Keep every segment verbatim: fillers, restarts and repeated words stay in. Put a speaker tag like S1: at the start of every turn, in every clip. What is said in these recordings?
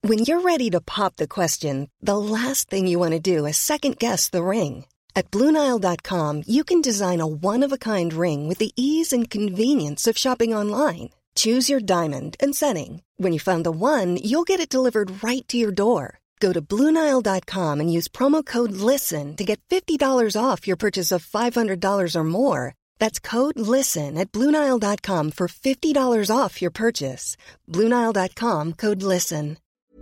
S1: When you're ready to pop the question, the last thing you want to do is second-guess the ring. At Blue Nile dot com, you can design a one-of-a-kind ring with the ease and convenience of shopping online. Choose your diamond and setting. When you find the one, you'll get it delivered right to your door. Go to Blue Nile dot com and use promo code LISTEN to get fifty dollars off your purchase of five hundred dollars or more. That's code LISTEN at Blue Nile dot com for fifty dollars off your purchase. Blue Nile dot com, code LISTEN.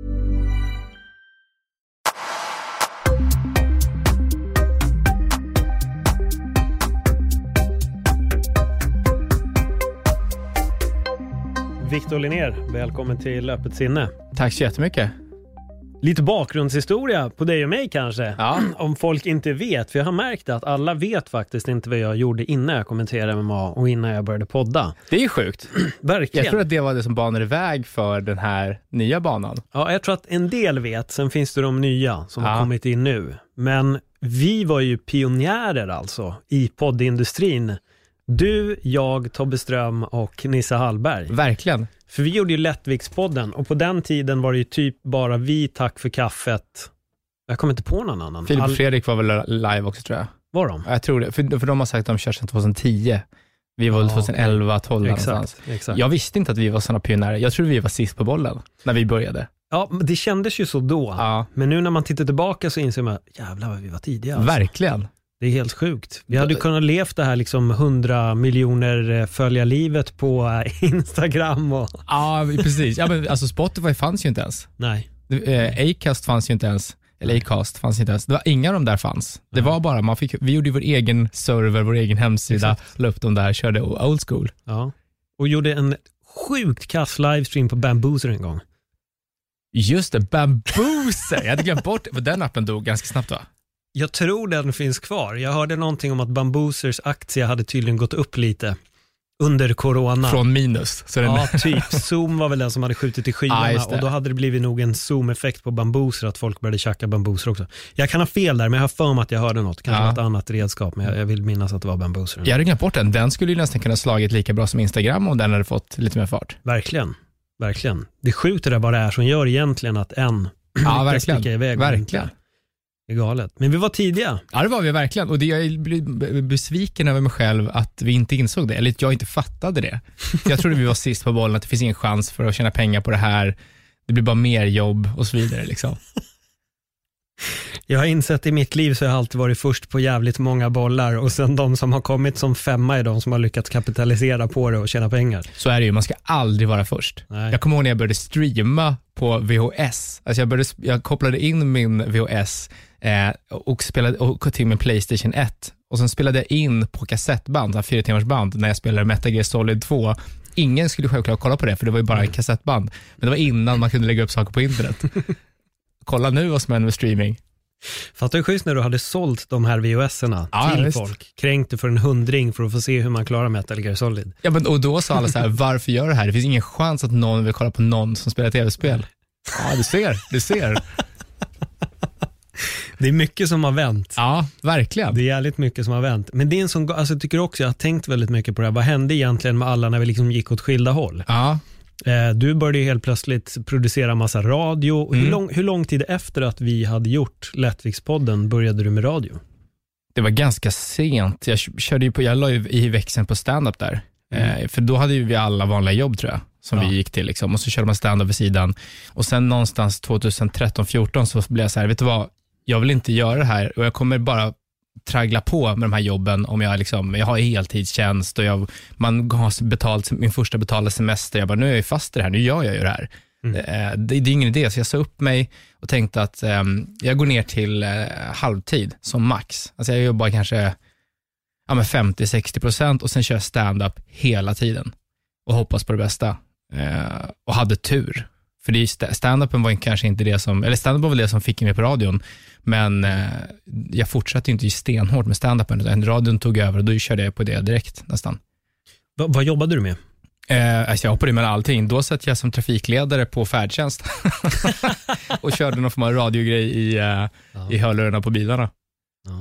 S2: Victor Linnér, välkommen till Öppet sinne.
S3: Tack så jättemycket.
S2: Lite bakgrundshistoria på dig och mig kanske.
S3: Ja.
S2: Om folk inte vet, för jag har märkt att alla vet faktiskt inte vad jag gjorde innan jag kommenterade M M A och innan jag började podda.
S3: Det är ju sjukt.
S2: Verkligen.
S3: Jag tror att det var det som banade väg för den här nya banan.
S2: Ja, jag tror att en del vet. Sen finns det de nya som ja. har kommit in nu. Men vi var ju pionjärer alltså i poddindustrin. Du, jag, Tobbe Ström och Nissa Hallberg.
S3: Verkligen.
S2: För vi gjorde ju Lättvikspodden och på den tiden var det ju typ bara vi, tack för kaffet. Jag kommer inte på någon annan.
S3: Filip och
S2: All...
S3: Fredrik var väl live också tror jag.
S2: Var de?
S3: Jag tror det, för, för de har sagt att de kör sedan tjugohundratio. Vi var väl
S2: ja,
S3: tjugoelva, tolv
S2: exakt, exakt.
S3: Jag visste inte att vi var sådana pionjärer. Jag tror vi var sist på bollen när vi började.
S2: Ja, det kändes ju så då. Ja. Men nu när man tittar tillbaka så inser man, jävlar vad vi var tidiga. Alltså.
S3: Verkligen.
S2: Det är helt sjukt. Vi hade kunnat levt det här liksom hundra miljoner följa livet på Instagram. Och...
S3: Ja, precis. Ja, men, alltså Spotify fanns ju inte ens.
S2: Nej.
S3: Eh, Acast fanns ju inte ens. Eller Acast fanns inte ens. Det var inga av dem där fanns. Det
S2: Nej.
S3: var bara, man fick, vi gjorde vår egen server, vår egen hemsida, la upp dem där, körde old school.
S2: Ja. Och gjorde en sjukt kass livestream på Bambooser en gång.
S3: Just det, Bambooser. Jag hade glömt bort, för den appen dog ganska snabbt va?
S2: Jag tror den finns kvar. Jag hörde någonting om att Bamboosers aktie hade tydligen gått upp lite under corona.
S3: Från minus. Så
S2: ja,
S3: den...
S2: typ. Zoom var väl den som hade skjutit i skyarna ah, och då hade det blivit nog en Zoom-effekt på Bambooser att folk började tjacka Bambooser också. Jag kan ha fel där, men jag har för mig att jag hörde något. Kanske ja. något annat redskap, men jag, jag vill minnas att det var Bambooser.
S3: Jag hade glömt bort den. Den skulle ju nästan kunna slagit lika bra som Instagram om den hade fått lite mer fart.
S2: Verkligen. Verkligen. Det är sjukt det där vad det är som gör egentligen att en
S3: ja, verkligen.
S2: Iväg
S3: verkligen.
S2: Det är galet. Men vi var tidiga.
S3: Ja, det var vi verkligen. Och det, jag blir besviken över mig själv att vi inte insåg det. Eller att jag inte fattade det. Jag trodde vi var sist på bollen, att det finns ingen chans för att tjäna pengar på det här. Det blir bara mer jobb och så vidare liksom.
S2: Jag har insett i mitt liv så har jag alltid varit först på jävligt många bollar och sen de som har kommit som femma är de som har lyckats kapitalisera på det och tjäna pengar.
S3: Så är det ju, man ska aldrig vara först.
S2: Nej.
S3: Jag kommer ihåg när jag började streama på V H S. Alltså jag, började, jag kopplade in min V H S eh, och spelade och till min PlayStation ett och sen spelade jag in på kassettband, en fyra timmars band när jag spelade Metal Gear Solid två. Ingen skulle självklart kolla på det för det var ju bara en kassettband. Men det var innan man kunde lägga upp saker på internet. Kolla nu vad som händer med streaming.
S2: Fattar du schysst när du hade sålt de här V H S-erna
S3: ja,
S2: till
S3: visst.
S2: folk? Kränkte för en hundring för att få se hur man klarar Metal Gear Solid.
S3: Ja, men, och då sa alla så här, varför gör det här? Det finns ingen chans att någon vill kolla på någon som spelar tv-spel. Ja, du ser, du ser.
S2: Det är mycket som har vänt.
S3: Ja, verkligen.
S2: Det är jävligt mycket som har vänt. Men det är en sån, alltså jag tycker också, jag har tänkt väldigt mycket på det här. Vad hände egentligen med alla när vi liksom gick åt skilda håll?
S3: Ja.
S2: Du började ju helt plötsligt producera massa radio. Mm. Hur, lång, hur lång tid efter att vi hade gjort Lättvikspodden började du med radio?
S3: Det var ganska sent. Jag körde ju på, jag la ju i växeln på stand-up där. Mm. Eh, för då hade ju vi alla vanliga jobb tror jag. Som ja. vi gick till liksom. Och så körde man stand-up vid sidan. Och sen någonstans tjugotretton fjorton så blev jag så här, vet du vad? Jag vill inte göra det här. Och jag kommer bara traggla på med de här jobben om jag liksom, jag har heltidstjänst och jag, man har betalt min första betalda semester. Jag bara, nu är jag fast i det här, nu gör jag ju det här. Mm. Det, det, det är ingen idé, så jag sa upp mig och tänkte att um, jag går ner till uh, halvtid som max. Alltså jag jobbar kanske ja, men femtio till sextio procent och sen kör jag stand-up hela tiden och hoppas på det bästa. Uh, och hade tur. För det, stand-upen var kanske inte det som, eller stand-up var väl det som fick mig på radion, men eh, jag fortsatte inte stenhårt med stand-upen, utan radion tog över och då körde jag på det direkt nästan.
S2: Va, vad jobbade du med?
S3: Eh, alltså jag hoppade med allting. Då satt jag som trafikledare på färdtjänst och körde någon form av radiogrej i, eh, ja. i hörlurarna på bilarna.
S2: Ja.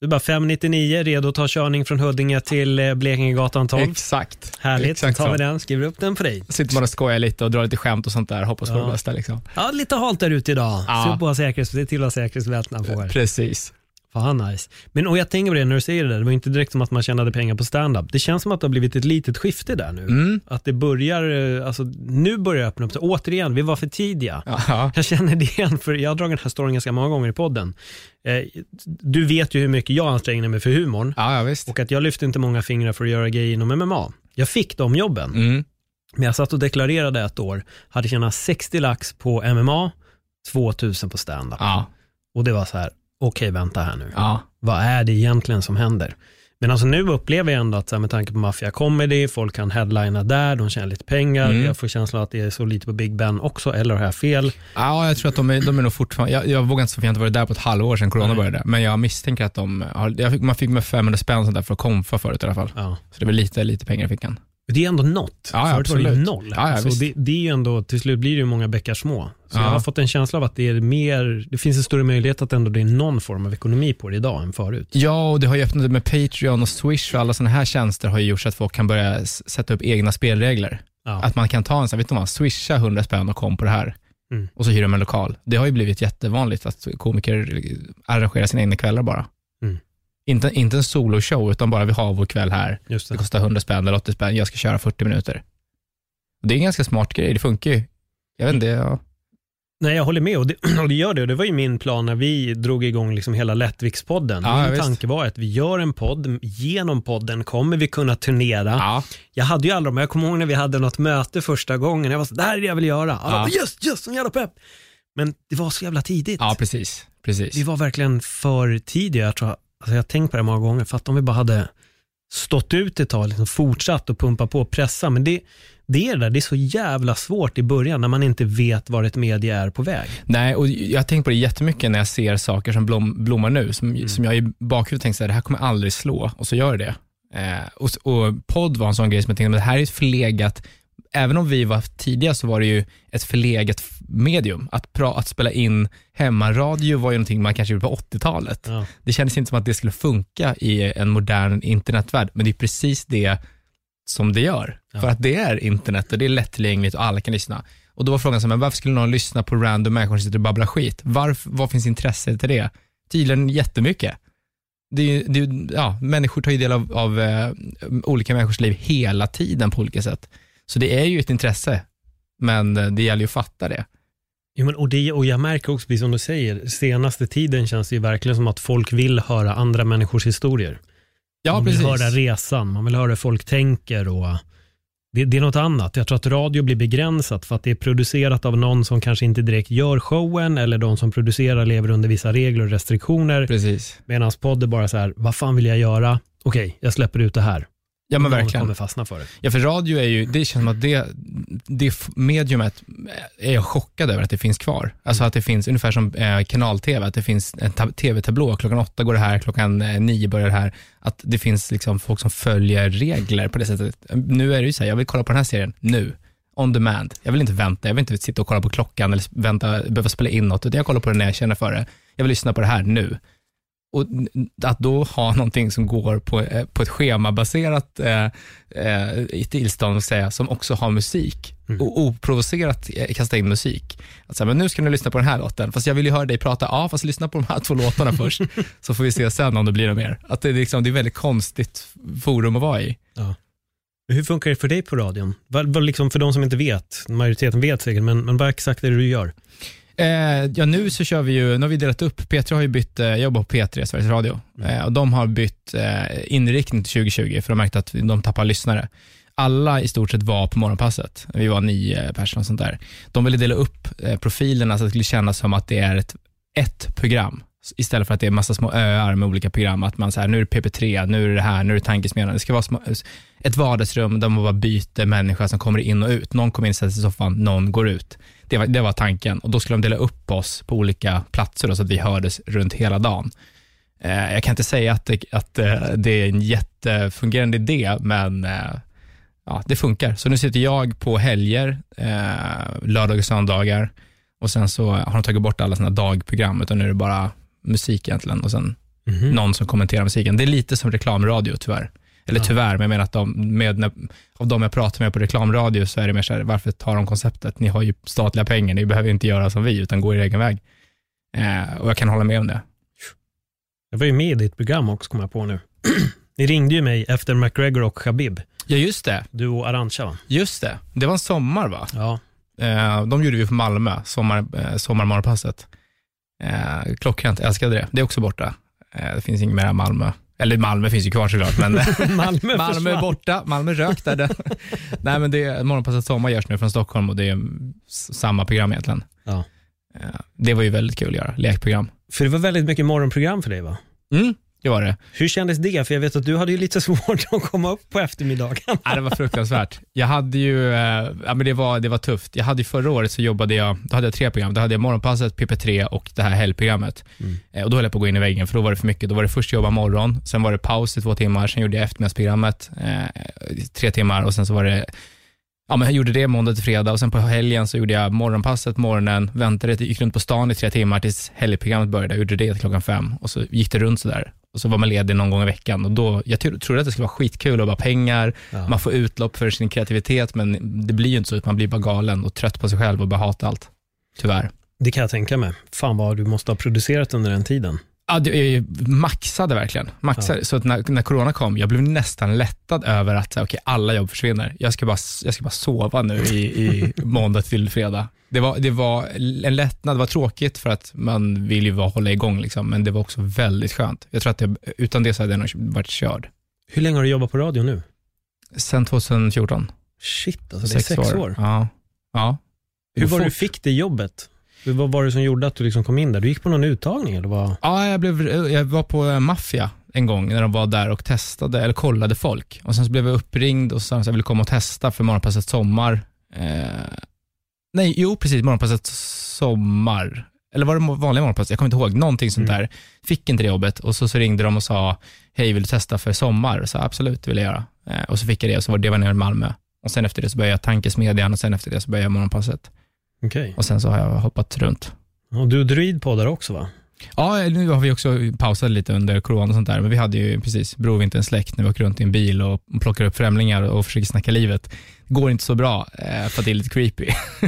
S2: Du är bara fem nittionio, redo att ta körning från Huddinge till Blekingegatan tolv.
S3: Exakt.
S2: Härligt,
S3: Exakt
S2: så tar vi
S3: så.
S2: den, skriver upp den för dig.
S3: Sitter man och skojar lite och drar lite skämt och sånt där, hoppas på
S2: Ja.
S3: det bästa liksom.
S2: Ja, lite halt där ute idag.
S3: Ja.
S2: Så på säkerhets, det är till att säkerhetsbältena får.
S3: Precis.
S2: Fan nice. Men och jag tänker på det när du säger det där, det var inte direkt som att man tjänade pengar på stand-up. Det känns som att det har blivit ett litet skifte där nu.
S3: Mm.
S2: Att det börjar, alltså nu börjar öppna upp. Så, återigen, vi var för tidiga.
S3: Ja.
S2: Jag känner det igen, för jag har dragit den här storyn ganska många gånger i podden. Eh, du vet ju hur mycket jag anstränger mig för humorn.
S3: Ja, ja, visst.
S2: Och att jag lyfte inte många fingrar för att göra grejer inom M M A. Jag fick de jobben.
S3: Mm.
S2: Men jag satt och deklarerade ett år. Hade tjänat sextio lax på M M A, tvåtusen på stand-up.
S3: Ja.
S2: Och det var så här, okej okay, vänta här nu.
S3: Ja.
S2: Vad är det egentligen som händer? Men alltså nu upplever jag ändå att så här, med tanke på Mafia Comedy, folk kan headlina där, de tjänar lite pengar.
S3: Mm.
S2: Jag får känslan att det är så lite på Big Ben också, eller har jag fel?
S3: Ja, jag tror att de är, de är nog fortfarande, jag, jag vågar inte så för jag har inte varit där på ett halvår sedan corona
S2: Nej.
S3: började, men jag misstänker att de har, jag fick, man fick med femhundra spänn sånt där för att komfa förut i alla fall.
S2: Ja.
S3: Så det var lite, lite pengar i fickan.
S2: Det är ändå något.
S3: Ja, ja,
S2: Förut var det ju
S3: absolut.
S2: noll.
S3: Ja, ja,
S2: så
S3: visst.
S2: det, det är ju ändå, till slut blir det ju många bäckar små. Så
S3: Ja.
S2: jag har fått en känsla av att det är mer, det finns en större möjlighet att ändå det är någon form av ekonomi på det idag än förut.
S3: Ja, och det har ju öppnat med Patreon och Swish och alla sådana här tjänster har ju gjort så att folk kan börja s- sätta upp egna spelregler.
S2: Ja.
S3: Att man kan ta en sån, vet du vad, swisha hundra spänn och kom på det här.
S2: Mm.
S3: Och så hyr de en lokal. Det har ju blivit jättevanligt att komiker arrangerar sina egna kvällar bara.
S2: Mm.
S3: Inte, inte en soloshow, utan bara vi har vår kväll här.
S2: Just
S3: Det
S2: det.
S3: kostar hundra spänn eller åttio spänn, jag ska köra fyrtio minuter. Och det är en ganska smart grej, det funkar ju. Jag vet inte, ja.
S2: Nej, jag håller med och det, och det gör det. Och det var ju min plan när vi drog igång liksom hela Lättvikspodden.
S3: Ja,
S2: min
S3: visst.
S2: tanke var att vi gör en podd, genom podden kommer vi kunna turnera.
S3: Ja,
S2: Jag hade ju aldrig, men jag kommer ihåg när vi hade något möte första gången. Jag var så, det här är det jag vill göra. Alla
S3: Ja.
S2: bara, just, just, som jävla pepp. Men det var så jävla tidigt.
S3: ja precis. precis.
S2: Vi var verkligen för tidiga. Jag tror, alltså jag har tänkt på det många gånger. För att om vi bara hade stått ut ett tag, liksom fortsatt och pumpa på och pressa. Men det, det är det där, det är så jävla svårt i början när man inte vet var ett media är på väg.
S3: Nej, och jag har tänkt på det jättemycket när jag ser saker som blom, blommar nu, som,
S2: Mm.
S3: som jag i bakhuvudet tänker så här, det här kommer aldrig slå, och så gör det. Eh, och, och podd var en sån grej som jag tänkte, men det här är ett förlegat, även om vi var tidiga så var det ju ett förlegat f- medium. Att, pra, att spela in hemmaradio var ju någonting man kanske gjorde på åttiotalet.
S2: Ja.
S3: Det kändes inte som att det skulle funka i en modern internetvärld, men det är precis det som det gör.
S2: Ja.
S3: För att det är internet och det är lättillgängligt och alla kan lyssna. Och då var frågan så här, men varför skulle någon lyssna på random människor som sitter och babblar skit? Varför, vad finns intresse till det? Tydligen jättemycket. Det är, ju- det är, ju- ja, människor tar ju del av, av eh, olika människors liv hela tiden på olika sätt. Så det är ju ett intresse, men eh, det gäller ju att fatta det.
S2: Jo, men, och, det, och jag märker också, precis som du säger, senaste tiden känns det ju verkligen som att folk vill höra andra människors historier.
S3: Ja,
S2: man vill
S3: precis.
S2: höra resan, man vill höra hur folk tänker och det, det är något annat. Jag tror att radio blir begränsat för att det är producerat av någon som kanske inte direkt gör showen, eller de som producerar lever under vissa regler och restriktioner.
S3: Precis.
S2: Medan podd är bara så här, vad fan vill jag göra? Okej, jag släpper ut det här.
S3: Ja, men
S2: Någon
S3: verkligen.
S2: kommer fastna för det.
S3: Ja, för radio är ju, det känns som att det, det f- mediumet är jag chockad över att det finns kvar. Alltså att det finns ungefär som eh, kanal-tv, att det finns en ta- tv-tablå, klockan åtta går det här, klockan eh, nio börjar det här. Att det finns liksom folk som följer regler på det sättet. Nu är det ju så här, jag vill kolla på den här serien nu, on demand. Jag vill inte vänta, jag vill inte sitta och kolla på klockan eller vänta, behöva spela in något, utan jag kollar på det när jag känner för det. Jag vill lyssna på det här nu. Och att då ha någonting som går på, eh, på ett schemabaserat eh, eh, tillstånd och säga, som också har musik
S2: Mm.
S3: och oprovocerat eh, kasta in musik. Alltså, men nu ska ni lyssna på den här låten, fast jag vill ju höra dig prata, ja fast lyssna på de här två låtarna först, så får vi se sen om det blir något mer. Att det är, liksom, det är väldigt konstigt forum att vara i.
S2: Ja. Hur funkar det för dig på radion? Vad, vad liksom för de som inte vet, majoriteten vet säkert, men, men vad exakt är det du gör?
S3: Eh, ja, nu så kör vi ju, nu har vi delat upp, P tre har ju bytt, eh, jag jobbar på P tre, Sveriges Radio, eh, och de har bytt eh, inriktning till tjugo tjugo, för de märkte att de tappar lyssnare. Alla i stort sett var på morgonpasset, vi var nio personer och sånt där. De ville dela upp eh, profilerna så att det skulle kännas som att det är ett, ett program, istället för att det är massa små öar med olika program, att man så här, nu är det P P tre, nu är det här, nu är det tankesmedjan. Det ska vara små, ett vardagsrum där man bara byter människor som kommer in och ut. Någon kommer in, sätter sig i soffan, någon går ut. Det var, det var tanken, och då skulle de dela upp oss på olika platser då, så att vi hördes runt hela dagen. Eh, jag kan inte säga att, det, att eh, det är en jättefungerande idé, men eh, ja, det funkar. Så nu sitter jag på helger, eh, lördag och söndagar, och sen så har de tagit bort alla såna dagprogram, utan nu är det bara musik egentligen, och sen Mm-hmm. Någon som kommenterar musiken. Det är lite som reklamradio tyvärr. Eller ja. tyvärr, men jag menar att de, med, när, av de jag pratar med på reklamradio så är det mer så här, varför tar de konceptet? Ni har ju statliga pengar, ni behöver inte göra som vi utan gå er egen väg. Eh, och jag kan hålla med om det.
S2: Jag var ju med i ditt program också, kommer jag på nu. Ni ringde ju mig efter McGregor och Khabib.
S3: Ja, just det.
S2: Du och Arantxa, va?
S3: Just det. Det var en sommar, va?
S2: Ja.
S3: Eh, de gjorde vi för Malmö, sommar, eh, sommarmorgonpasset. Eh, klockrent, älskade det. Det är också borta. Eh, det finns inget mer Malmö. Eller Malmö finns ju kvar såklart, men
S2: Malmö,
S3: Malmö är borta. Malmö rök där. Nej, men det är morgonpasset sommar görs nu från Stockholm och det är samma program egentligen.
S2: Ja.
S3: Eh, det var ju väldigt kul att göra, lekprogram.
S2: För det var väldigt mycket morgonprogram för dig, va?
S3: Mm. Det var det.
S2: Hur kändes det? För jag vet att du hade ju lite svårt att komma upp på eftermiddagen.
S3: Ja, det var fruktansvärt. Jag hade ju, eh, ja, men det var, det var tufft. Jag hade ju förra året så jobbade jag, då hade jag tre program. Då hade jag morgonpasset, P P tre och det här helgprogrammet. Mm. Eh, och då höll jag på att gå in i väggen för då var det för mycket. Då var det först jobba morgon, sen var det paus i två timmar, sen gjorde jag eftermiddagsprogrammet eh, tre timmar och sen så var det, ja men jag gjorde det måndag till fredag och sen på helgen så gjorde jag morgonpasset morgonen, väntade, gick runt på stan i tre timmar tills helgprogrammet började. Jag gjorde det till klockan fem och så gick det runt så där. Och så var man ledig någon gång i veckan och då, jag trodde att det skulle vara skitkul att bara pengar, ja. Man får utlopp för sin kreativitet, men det blir ju inte så att man blir bara galen och trött på sig själv och bara hatar allt. Tyvärr.
S2: Det kan jag tänka mig. Fan vad du måste ha producerat under den tiden.
S3: Ja, det maxade verkligen. Maxade. Ja. Så att när, när corona kom, jag blev nästan lättad över att okay, alla jobb försvinner. Jag ska bara, jag ska bara sova nu i, i måndag till fredag. Det var, det var en lättnad, det var tråkigt för att man vill ju hålla igång liksom, men det var också väldigt skönt. Jag tror att det, utan det så hade jag nog varit körd.
S2: Hur länge har du jobbat på radio nu?
S3: Sen tjugohundrafjorton.
S2: Shit, alltså det är sex, sex år. år.
S3: Ja. Ja.
S2: Hur var det du fick det jobbet? Vad var det som gjorde att du liksom kom in där? Du gick på någon uttagning eller vad?
S3: Ja, jag, blev, jag var på Mafia en gång när de var där och testade eller kollade folk. Och sen så blev jag uppringd och sa att jag ville komma och testa för morgonpasset sommar. Eh, nej, jo precis, morgonpasset sommar. Eller var det vanliga morgonpasset? Jag kommer inte ihåg. Någonting sånt mm. där. Fick inte det jobbet och så, så ringde de och sa hej, vill du testa för sommar? Så absolut, det vill jag göra. Eh, och så fick jag det och så var det var nere i Malmö. Och sen efter det så började jag Tankesmedjan och sen efter det så började jag morgonpasset.
S2: Okay.
S3: Och sen så har jag hoppat runt.
S2: Och du druid poddar också, va?
S3: Ja, nu har vi också pausat lite under corona och sånt där. Men vi hade ju precis Brovinterns släkt när vi åker runt i en bil och plockar upp främlingar och försöker snacka livet. Det går inte så bra eh, för att det är lite creepy.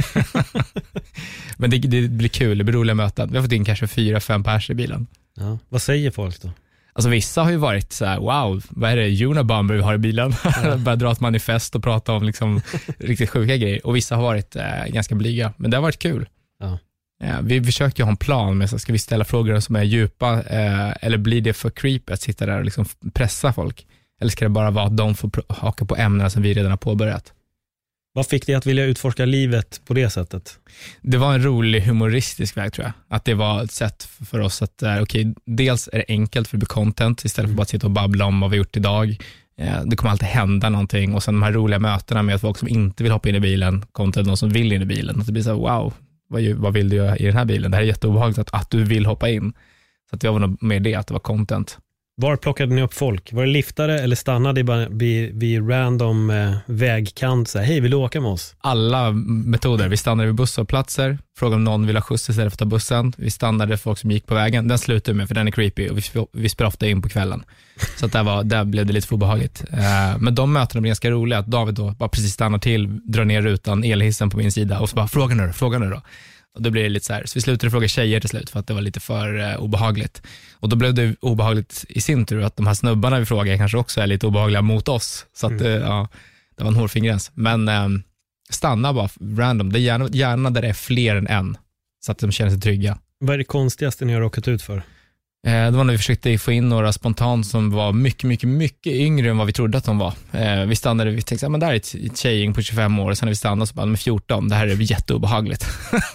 S3: Men det, det blir kul, det blir roliga möten. Vi har fått in kanske fyra, fem pers i bilen.
S2: Ja. Vad säger folk då?
S3: Alltså vissa har ju varit så här: wow, vad är det Unabomber vi har i bilen? Ja. Börjar dra ett manifest och prata om liksom riktigt sjuka grejer. Och vissa har varit eh, ganska blyga, men det har varit kul. Ja. Ja, vi försökte ju ha en plan med så ska vi ställa frågor som är djupa eh, eller blir det för creepy att sitta där och liksom pressa folk? Eller ska det bara vara att de får pr- haka på ämnen som vi redan har påbörjat?
S2: Vad fick dig att vilja utforska livet på det sättet?
S3: Det var en rolig humoristisk väg, tror jag. Att det var ett sätt för oss att, okej, okay, dels är det enkelt för att bli content istället för bara att sitta och babbla om vad vi gjort idag. Det kommer alltid hända någonting och sen de här roliga mötena med folk som inte vill hoppa in i bilen kontra de som vill in i bilen. Att det blir så här, wow, vad, vad vill du göra i den här bilen? Det här är jätteobehagligt att, att du vill hoppa in. Så att jag var nog med det, att det var content.
S2: Var plockade ni upp folk? Var det liftare eller stannade ni vid, vid random eh, vägkant? Så här, hej, vill du åka med oss?
S3: Alla metoder. Vi stannade vid busshållplatser, frågade om någon vill ha skjuts istället för att ta bussen. Vi stannade för folk som gick på vägen. Den slutade med, för den är creepy och vi, vi spelade ofta in på kvällen. Så att där, var, där blev det lite för obehagligt. Eh, men de mötena blev ganska roliga. Att David då bara precis stannar till, drar ner rutan, elhissen på min sida och så bara, fråga nu då, fråga nu då. Och då blev det lite så här, så vi slutade fråga tjejer till slut för att det var lite för eh, obehagligt. Och då blev det obehagligt i sin tur att de här snubbarna vi frågar kanske också är lite obehagliga mot oss. Så att mm. eh, ja, det var en hårfin gräns. Men eh, stanna bara random, det är gärna, gärna där det är fler än en. Så att de känner sig trygga.
S2: Vad är det konstigaste ni har råkat ut för?
S3: Eh, det var när vi försökte få in några spontant som var mycket, mycket, mycket yngre än vad vi trodde att de var. Eh, vi stannade, vi tänkte, men där är ett, ett tjejgäng på tjugofem år och sen när vi stannade så bara, med fjorton, det här är jätteobehagligt.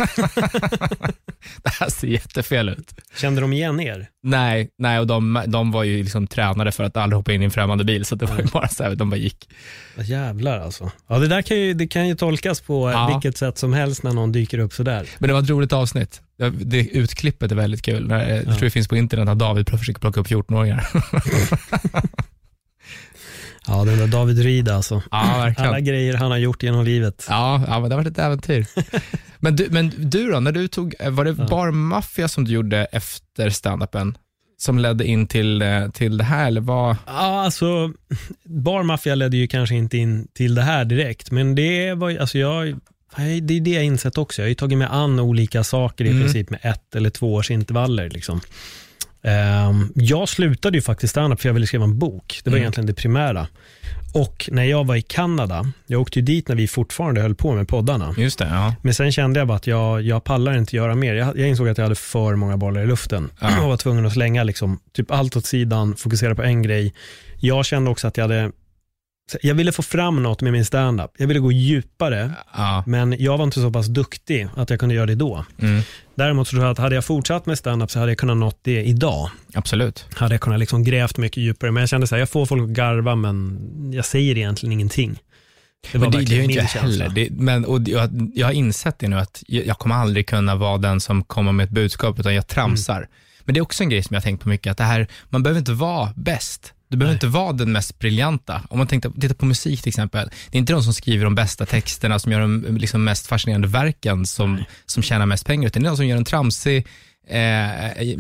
S3: Det här ser jättefel ut.
S2: Kände de igen er?
S3: Nej, nej och de, de var ju liksom tränade för att aldrig hoppa in i en främmande bil, så det var ju bara så här, de bara gick.
S2: Jävlar alltså. Ja, det där kan ju, det kan ju tolkas på ja. vilket sätt som helst när någon dyker upp så där. Men
S3: det var ett roligt avsnitt. Det utklippet är väldigt kul. Jag ja. tror det finns på internet att David försöker plocka upp fjorton-åringar.
S2: Ja, den där David Rida alltså.
S3: Ja, verkligen.
S2: Alla grejer han har gjort genom livet.
S3: Ja, ja men det har varit ett äventyr. men, du, men du då, när du tog, var det
S2: ja.
S3: Bar Mafia som du gjorde efter stand-upen? som ledde in till, till det här? Eller vad?
S2: Ja, alltså Bar Mafia ledde ju kanske inte in till det här direkt, men det var alltså jag, det är det jag insett också. Jag har ju tagit med an olika saker i mm. princip med ett eller två års intervaller liksom. Um, jag slutade ju faktiskt stand-up för jag ville skriva en bok. Det var mm. egentligen det primära. Och när jag var i Kanada, jag åkte ju dit när vi fortfarande höll på med poddarna.
S3: Just det, ja.
S2: Men sen kände jag bara att jag, jag pallar inte göra mer. Jag, jag insåg att jag hade för många bollar i luften. Ja. Jag var tvungen att slänga liksom, typ allt åt sidan, fokusera på en grej. Jag kände också att jag hade jag ville få fram något med min stand-up. Jag ville gå djupare, ja. Men jag var inte så pass duktig att jag kunde göra det då. Mm. Däremot så tror jag att hade jag fortsatt med stand-up så hade jag kunnat nått det idag.
S3: Absolut.
S2: Hade jag kunnat liksom grävt mycket djupare. Men jag kände så här, jag får folk att garva men jag säger egentligen ingenting.
S3: Det var men det, det är ju inte heller. Det, men, och jag, jag har insett det nu att jag, jag kommer aldrig kunna vara den som kommer med ett budskap utan jag tramsar. Mm. Men det är också en grej som jag har tänkt på mycket. Att det här, man behöver inte vara bäst. Du behöver Nej. inte vara den mest briljanta. Om man tänkte, tittar på musik till exempel. Det är inte de som skriver de bästa texterna som gör de liksom mest fascinerande verken som, som tjänar mest pengar. Utan det är de som gör en tramsig eh, eh,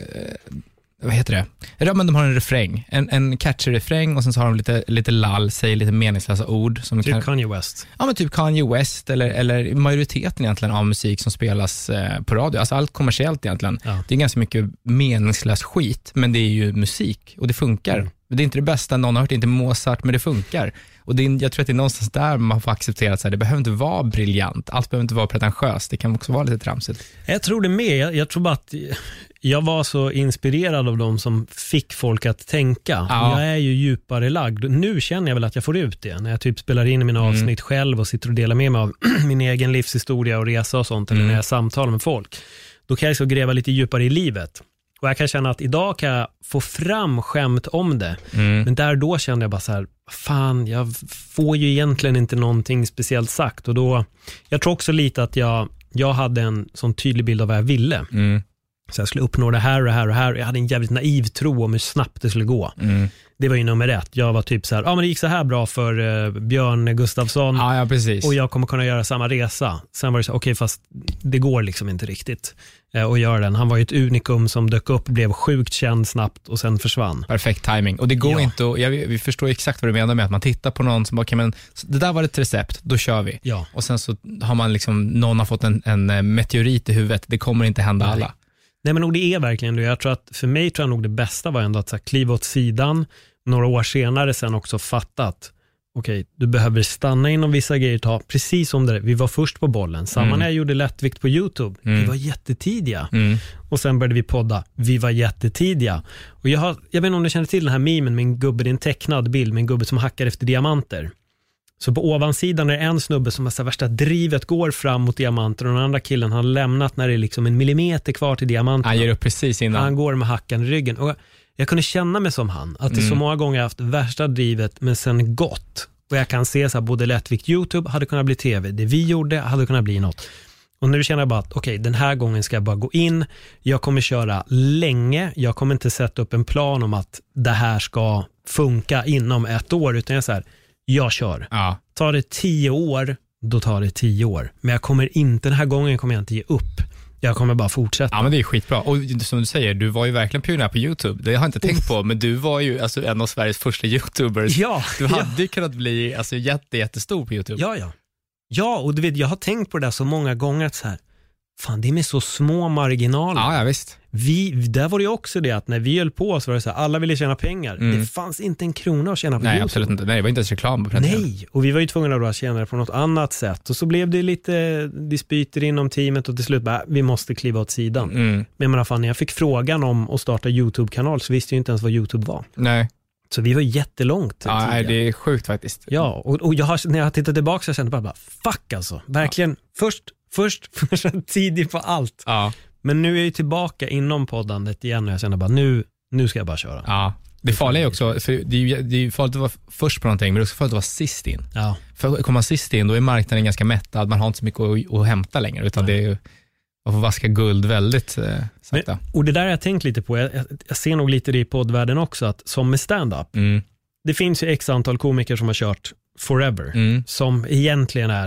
S3: vad heter det? Ja, men de har en refräng. En, en catchy refräng och sen så har de lite, lite lall, säger lite meningslösa ord. Som
S2: typ
S3: kan,
S2: Kanye West.
S3: Ja, men typ Kanye West eller, eller majoriteten egentligen av musik som spelas eh, på radio. Alltså allt kommersiellt egentligen. Ja. Det är ganska mycket meningslös skit, men det är ju musik och det funkar. Mm. Det är inte det bästa någon har hört, inte Mozart, men det funkar. Och det är, jag tror att det är någonstans där man får acceptera att så här, det behöver inte vara briljant. Allt behöver inte vara pretentiöst. Det kan också vara lite tramsigt.
S2: Jag tror det med. Jag, jag tror bara att jag var så inspirerad av dem som fick folk att tänka. Ja. Jag är ju djupare lagd. Nu känner jag väl att jag får ut det. När jag typ spelar in i mina mm. avsnitt själv och sitter och delar med mig av min egen livshistoria och resa och sånt. Eller mm. när jag samtalar med folk. Då kan jag så gräva lite djupare i livet. Och jag kan känna att idag kan jag få fram skämt om det. Mm. Men där då kände jag bara så här, fan, jag får ju egentligen inte någonting speciellt sagt. Och då, jag tror också lite att jag, jag hade en sån tydlig bild av vad jag ville. Mm. Så jag skulle uppnå det här och det här och det här. Jag hade en jävligt naiv tro om hur snabbt det skulle gå. Mm. Det var ju nummer ett. Jag var typ så här, ja ah, men det gick så här bra för uh, Björn Gustafsson.
S3: Ja, ja, precis.
S2: Och jag kommer kunna göra samma resa. Sen var det så, okej okay, fast det går liksom inte riktigt uh, att göra den. Han var ju ett unikum som dök upp, blev sjukt känd snabbt och sen försvann.
S3: Perfekt timing. Och det går ja. inte, och jag, vi förstår exakt vad du menar med att man tittar på någon som bara, okay, men det där var ett recept, då kör vi. Ja. Och sen så har man liksom, någon har fått en, en meteorit i huvudet. Det kommer inte hända Nej. alla.
S2: Nej men nog det är verkligen det. Jag tror att för mig tror jag nog det bästa var ändå att så här, kliva åt sidan några år senare sen också fattat okej, okay, du behöver stanna inom vissa grejer, ta precis som det vi var först på bollen. Samma mm. när jag gjorde lättvikt på YouTube. Mm. Vi var jättetidiga. Mm. Och sen började vi podda. Vi var jättetidiga. Och jag, har, jag vet inte om du känner till den här memen med en gubbe, det är en tecknad bild med en gubbe som hackar efter diamanter. Så på ovansidan är en snubbe som har så värsta drivet går fram mot diamanter och den andra killen har lämnat när det är liksom en millimeter kvar till diamanterna.
S3: Han ger upp precis innan.
S2: Han går med hackan i ryggen. Och jag kunde känna mig som han. Att det mm. så många gånger haft värsta drivet men sen gått. Och jag kan se så här, både lättvikt YouTube hade kunnat bli tv. Det vi gjorde hade kunnat bli något. Och nu känner jag bara att okej, okay, den här gången ska jag bara gå in. Jag kommer köra länge. Jag kommer inte sätta upp en plan om att det här ska funka inom ett år. Utan jag är så här, jag kör. Ja. Tar det tio år, då tar det tio år. Men jag kommer inte, den här gången kommer jag inte ge upp. Jag kommer bara fortsätta.
S3: Ja, men det är skitbra. Och som du säger, du var ju verkligen pionjär på YouTube. Det har jag inte tänkt på, men du var ju alltså en av Sveriges första YouTubers. Ja. Du hade ju ja. kunnat bli alltså, jätte, jättestor på YouTube.
S2: Ja, ja. Ja, och du vet, jag har tänkt på det där så många gånger att så här, fan, det är med så små marginaler.
S3: Ja, ja visst.
S2: Vi, där var det också det att när vi höll på så var det så här, alla ville tjäna pengar. Mm. Det fanns inte en krona att tjäna på
S3: Nej,
S2: YouTube.
S3: Absolut inte. Nej, det var inte ens reklam på
S2: Nej, och vi var ju tvungna att tjäna det på något annat sätt. Och så blev det lite dispyter inom teamet och till slut bara, vi måste kliva åt sidan. Mm. Men jag menar, fan, när jag fick frågan om att starta YouTube-kanal så visste jag inte ens vad YouTube var.
S3: Nej. Så
S2: vi var jättelångt.
S3: Ja, nej, det är sjukt faktiskt.
S2: Ja, och, och jag har, när jag har tittat tillbaka så jag kände bara, bara fuck alltså. Verkligen, ja. först, först, först tidigt på allt. Ja. Men nu är jag ju tillbaka inom poddandet igen och jag känner bara, nu, nu ska jag bara köra.
S3: Ja. Det farliga är också, för det är ju det är farligt att vara först på någonting, men det är också farligt att vara sist in. Ja. För kommer man sist in, då är marknaden ganska mättad, man har inte så mycket att, att hämta längre, utan Nej. det är ju, man får vaska guld väldigt eh, sakta.
S2: Men, och det där har jag tänkt lite på, jag, jag ser nog lite det i poddvärlden också, att som med stand-up, mm. det finns ju x antal komiker som har kört forever, mm. som egentligen är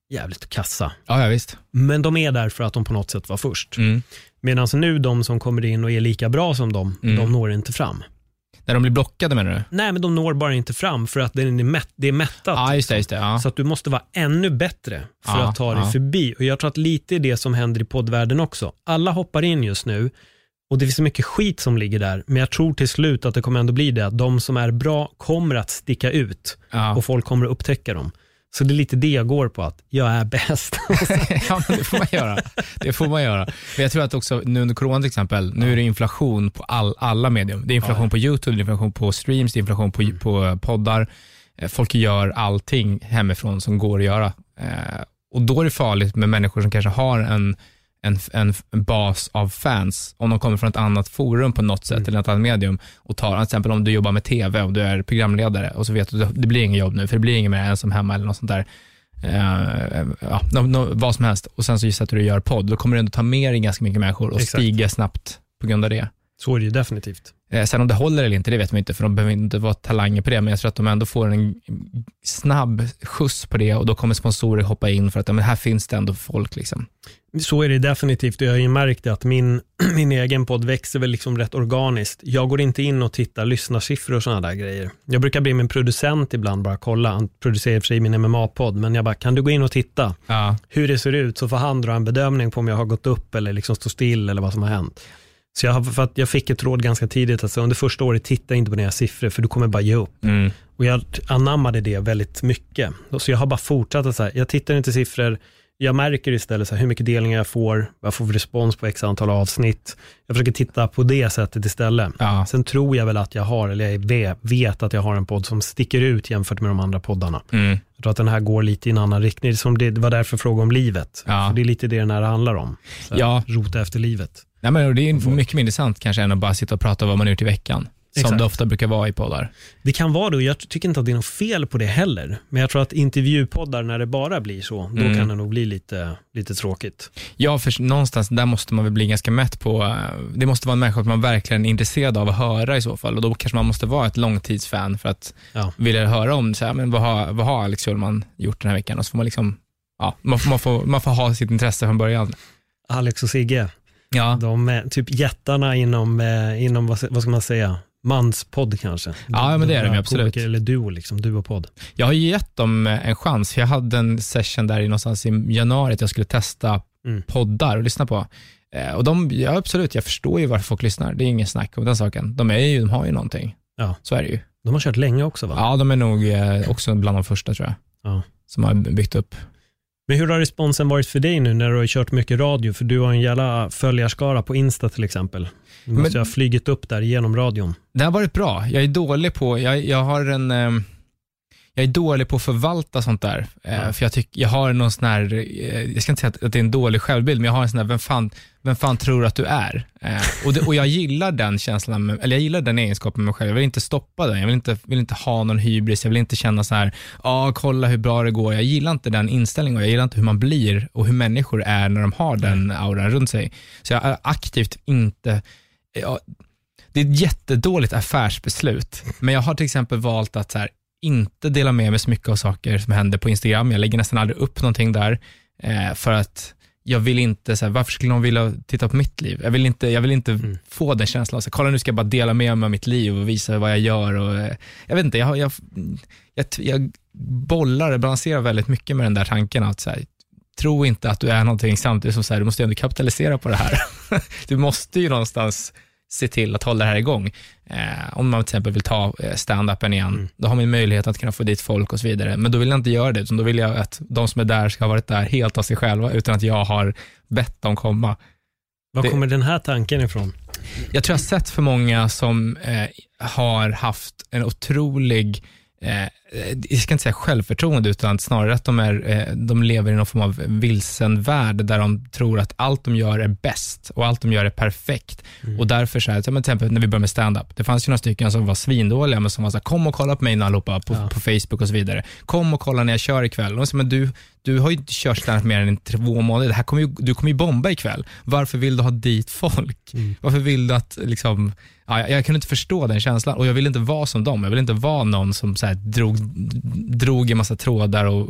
S2: jävligt kassa.
S3: Ja, ja visst.
S2: Men de är där för att de på något sätt var först.
S3: Mm.
S2: Medan nu de som kommer in och är lika bra som dem, mm. de når inte fram.
S3: När de blir blockade menar du?
S2: Nej, men de når bara inte fram för att det är, mätt, det är mättat.
S3: Ja, just det, just det, ja.
S2: Så att du måste vara ännu bättre för
S3: ja,
S2: att ta dig
S3: ja.
S2: förbi. Och jag tror att lite är det som händer i poddvärlden också. Alla hoppar in just nu och det finns så mycket skit som ligger där. Men jag tror till slut att det kommer ändå bli det. Att de som är bra kommer att sticka ut
S3: ja.
S2: och folk kommer att upptäcka dem. Så det är lite det jag går på, att jag är bäst.
S3: Ja, men det får man göra. Det får man göra. Men jag tror att också nu under corona till exempel, nu är det inflation på all, alla medium. Det är inflation ja. på YouTube, det är inflation på streams, det är inflation på, mm. på poddar. Folk gör allting hemifrån som går att göra. Och då är det farligt med människor som kanske har en En, en, en bas av fans om de kommer från ett annat forum på något sätt mm. eller ett annat medium och tar, till exempel om du jobbar med tv och du är programledare och så vet du att det blir ingen jobb nu för det blir ingen mer ensam hemma eller något sånt där uh, ja, no, no, vad som helst och sen så just att du gör podd, då kommer du ändå ta med dig ganska mycket människor och Exakt. stiga snabbt på grund av det.
S2: Så är det ju definitivt.
S3: Eh, sen om det håller eller inte, det vet man inte för de behöver inte vara talanger på det, men jag tror att de ändå får en snabb skjuts på det och då kommer sponsorer hoppa in för att ja, men här finns det ändå folk liksom.
S2: Så är det definitivt. Jag har ju märkt att min, min egen podd växer väl liksom rätt organiskt. Jag går inte in och tittar lyssnarsiffror och sådana där grejer. Jag brukar bli min producent ibland, bara kolla. Han producerar för sig min M M A-podd, men jag bara, kan du gå in och titta
S3: ja.
S2: hur det ser ut, så får han dra en bedömning på om jag har gått upp eller liksom stå still eller vad som har hänt. Så jag, har, för att jag fick ett råd ganska tidigt att under första året titta inte på dina siffror för du kommer bara ge upp.
S3: Mm.
S2: Och jag anammade det väldigt mycket. Så jag har bara fortsatt att så här, jag tittar inte siffror. Jag märker istället så här, hur mycket delningar jag får, vad jag får för respons på x antal avsnitt. Jag försöker titta på det sättet istället.
S3: Ja. Sen
S2: tror jag väl att jag har, eller jag vet att jag har en podd som sticker ut jämfört med de andra poddarna.
S3: Mm.
S2: Jag tror att den här går lite i en annan riktning. Som det, det var därför fråga om livet.
S3: Ja.
S2: För det är lite det den här handlar om. Så här,
S3: ja.
S2: Rota efter livet.
S3: Nej, men det är mycket mer intressant kanske än att bara sitta och prata om vad man har gjort i veckan. Exakt. Som det ofta brukar vara i poddar.
S2: Det kan vara det och jag tycker inte att det är något fel på det heller. Men jag tror att intervjupoddar, när det bara blir så, då mm. kan det nog bli lite, lite tråkigt.
S3: Ja, för någonstans där måste man väl bli ganska mätt på. Det måste vara en människa som man verkligen är intresserad av att höra i så fall. Och då kanske man måste vara ett långtidsfan för att ja. vilja höra om så här, men vad har, vad har Alex Schulman gjort den här veckan. Och så får man liksom, ja, man, man, får, man får ha sitt intresse från början.
S2: Alex och Sigge,
S3: ja.
S2: de är typ jättarna inom, eh, inom vad, vad ska man säga, manspodd kanske.
S3: Ja, de, men det är de, de absolut.
S2: Komiker, eller duo liksom, duo-podd. Jag
S3: har ju gett dem en chans. Jag hade en session där i någonstans i januari att jag skulle testa mm. poddar och lyssna på. Eh, och de, ja absolut, jag förstår ju varför folk lyssnar. Det är ingen snack om den saken. De, är ju, de har ju någonting.
S2: Ja.
S3: Så är det ju.
S2: De har kört länge också va?
S3: Ja, de är nog eh, också bland de första tror jag.
S2: Ja.
S3: Som har byggt upp.
S2: Men hur har responsen varit för dig nu när du har kört mycket radio? För du har en jävla följarskara på Insta till exempel. Du måste Men, ha flygit upp där genom radion.
S3: Det har varit bra. Jag är dålig på, jag, jag har en... Eh, jag är dålig på att förvalta sånt där. Eh, ja. För jag tycker, jag har någon sån här, eh, jag ska inte säga att, att det är en dålig självbild, men jag har en sån här, vem fan, vem fan tror att du är? Eh, och, det, och jag gillar den känslan, med, eller jag gillar den egenskapen med mig själv. Jag vill inte stoppa den, jag vill inte, vill inte ha någon hybris, jag vill inte känna så här, ja ah, kolla hur bra det går. Jag gillar inte den inställningen och jag gillar inte hur man blir och hur människor är när de har den auran runt sig. Så jag är aktivt inte, jag, det är ett jättedåligt affärsbeslut, men jag har till exempel valt att så här, inte dela med mig så mycket av saker som händer på Instagram. Jag lägger nästan aldrig upp någonting där eh, för att jag vill inte, så här, varför skulle någon vilja titta på mitt liv? Jag vill inte, jag vill inte mm. få den känslan. Så, kolla nu ska jag bara dela med mig av mitt liv och visa vad jag gör. Och, eh, jag vet inte, jag, jag, jag, jag bollar, balanserar väldigt mycket med den där tanken att så här, tro inte att du är någonting samtidigt som så här, du måste ändå kapitalisera på det här. Du måste ju någonstans se till att hålla det här igång. Eh, om man till exempel vill ta stand-upen igen, mm. då har man möjlighet att kunna få dit folk och så vidare. Men då vill jag inte göra det, utan då vill jag att de som är där ska ha varit där helt av sig själva utan att jag har bett dem komma.
S2: Var det, kommer den här tanken ifrån?
S3: Jag tror jag har sett för många som eh, har haft en otrolig Eh, jag ska inte säga självförtroende, utan snarare att de, är, eh, de lever i någon form av vilsen värld där de tror att allt de gör är bäst och allt de gör är perfekt. Mm. Och därför så här, till exempel när vi började med stand-up, det fanns ju några stycken som var svindåliga, men som var så här, kom och kolla på mig allihopa på, ja. på Facebook och så vidare. Kom och kolla när jag kör ikväll. Och så, men du, du har ju inte kört stand-up mer än två månader. Det här kommer ju, du kommer ju bomba ikväll. Varför vill du ha dit folk? Mm. Varför vill du att liksom... Ja, jag, jag kan inte förstå den känslan och jag vill inte vara som dem. Jag vill inte vara någon som så här drog, drog en massa trådar och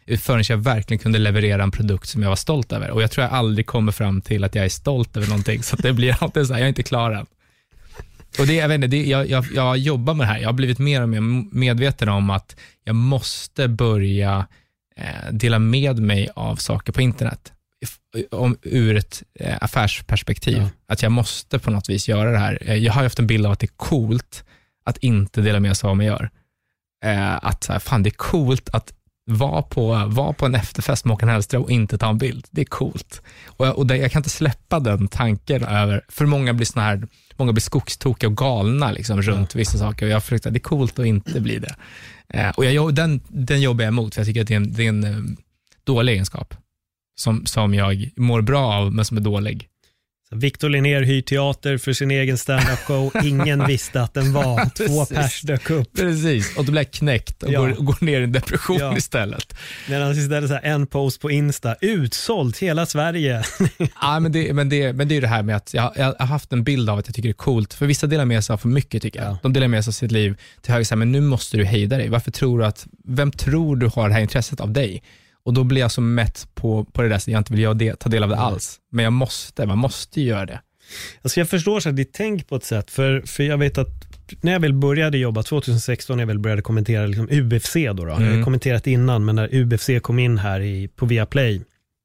S3: förrän jag verkligen kunde leverera en produkt som jag var stolt över. Och jag tror jag aldrig kommer fram till att jag är stolt över någonting, så att det blir alltid så här, jag är inte klar än. Och det, jag, vet inte, det, jag, jag, jag jobbar med det här. Jag har blivit mer och mer medveten om att jag måste börja eh, dela med mig av saker på internet. Om, ur ett eh, affärsperspektiv. Ja. Att jag måste på något vis göra det här. Jag har haft en bild av att det är coolt att inte dela med sig av vad man gör. Eh, att så här, fan, det är coolt att vara på, vara på en efterfest med Håkan Hellström och inte ta en bild. Det är coolt. Och, jag, och det, jag kan inte släppa den tanken över, för många blir såna här, många blir skogstokiga och galna liksom, runt vissa saker. Och jag fruktar att det är coolt att inte bli det. Eh, och jag, den, den jobbar jag emot, för jag tycker att det är en, det är en uh, dålig egenskap. Som, som jag mår bra av, men som är dålig.
S2: Victor Linnér hyr teater för sin egen stand-up show. Ingen visste att den var. Två pers dök upp.
S3: Precis, och då blev jag knäckt och, ja. går, och går ner i en depression ja. istället.
S2: Medan istället så här, en post på Insta, utsålt hela Sverige.
S3: Ja, men det, men, det, men det är det här med att jag, jag har haft en bild av att jag tycker det är coolt. För vissa delar med sig för mycket, tycker jag. Ja. De delar med sig av sitt liv till höger, men nu måste du hejda dig. Varför tror du att, vem tror du har det här intresset av dig? Och då blir jag så mätt på, på det där, så jag inte vill jag de, ta del av det alls. Men jag måste, man måste göra det.
S2: Alltså jag förstår så att det tänk på ett sätt. För, för jag vet att när jag väl började jobba tjugohundrasexton, när jag väl började kommentera liksom U F C då. då. Mm. Jag har kommenterat innan, men när U F C kom in här i, på Viaplay,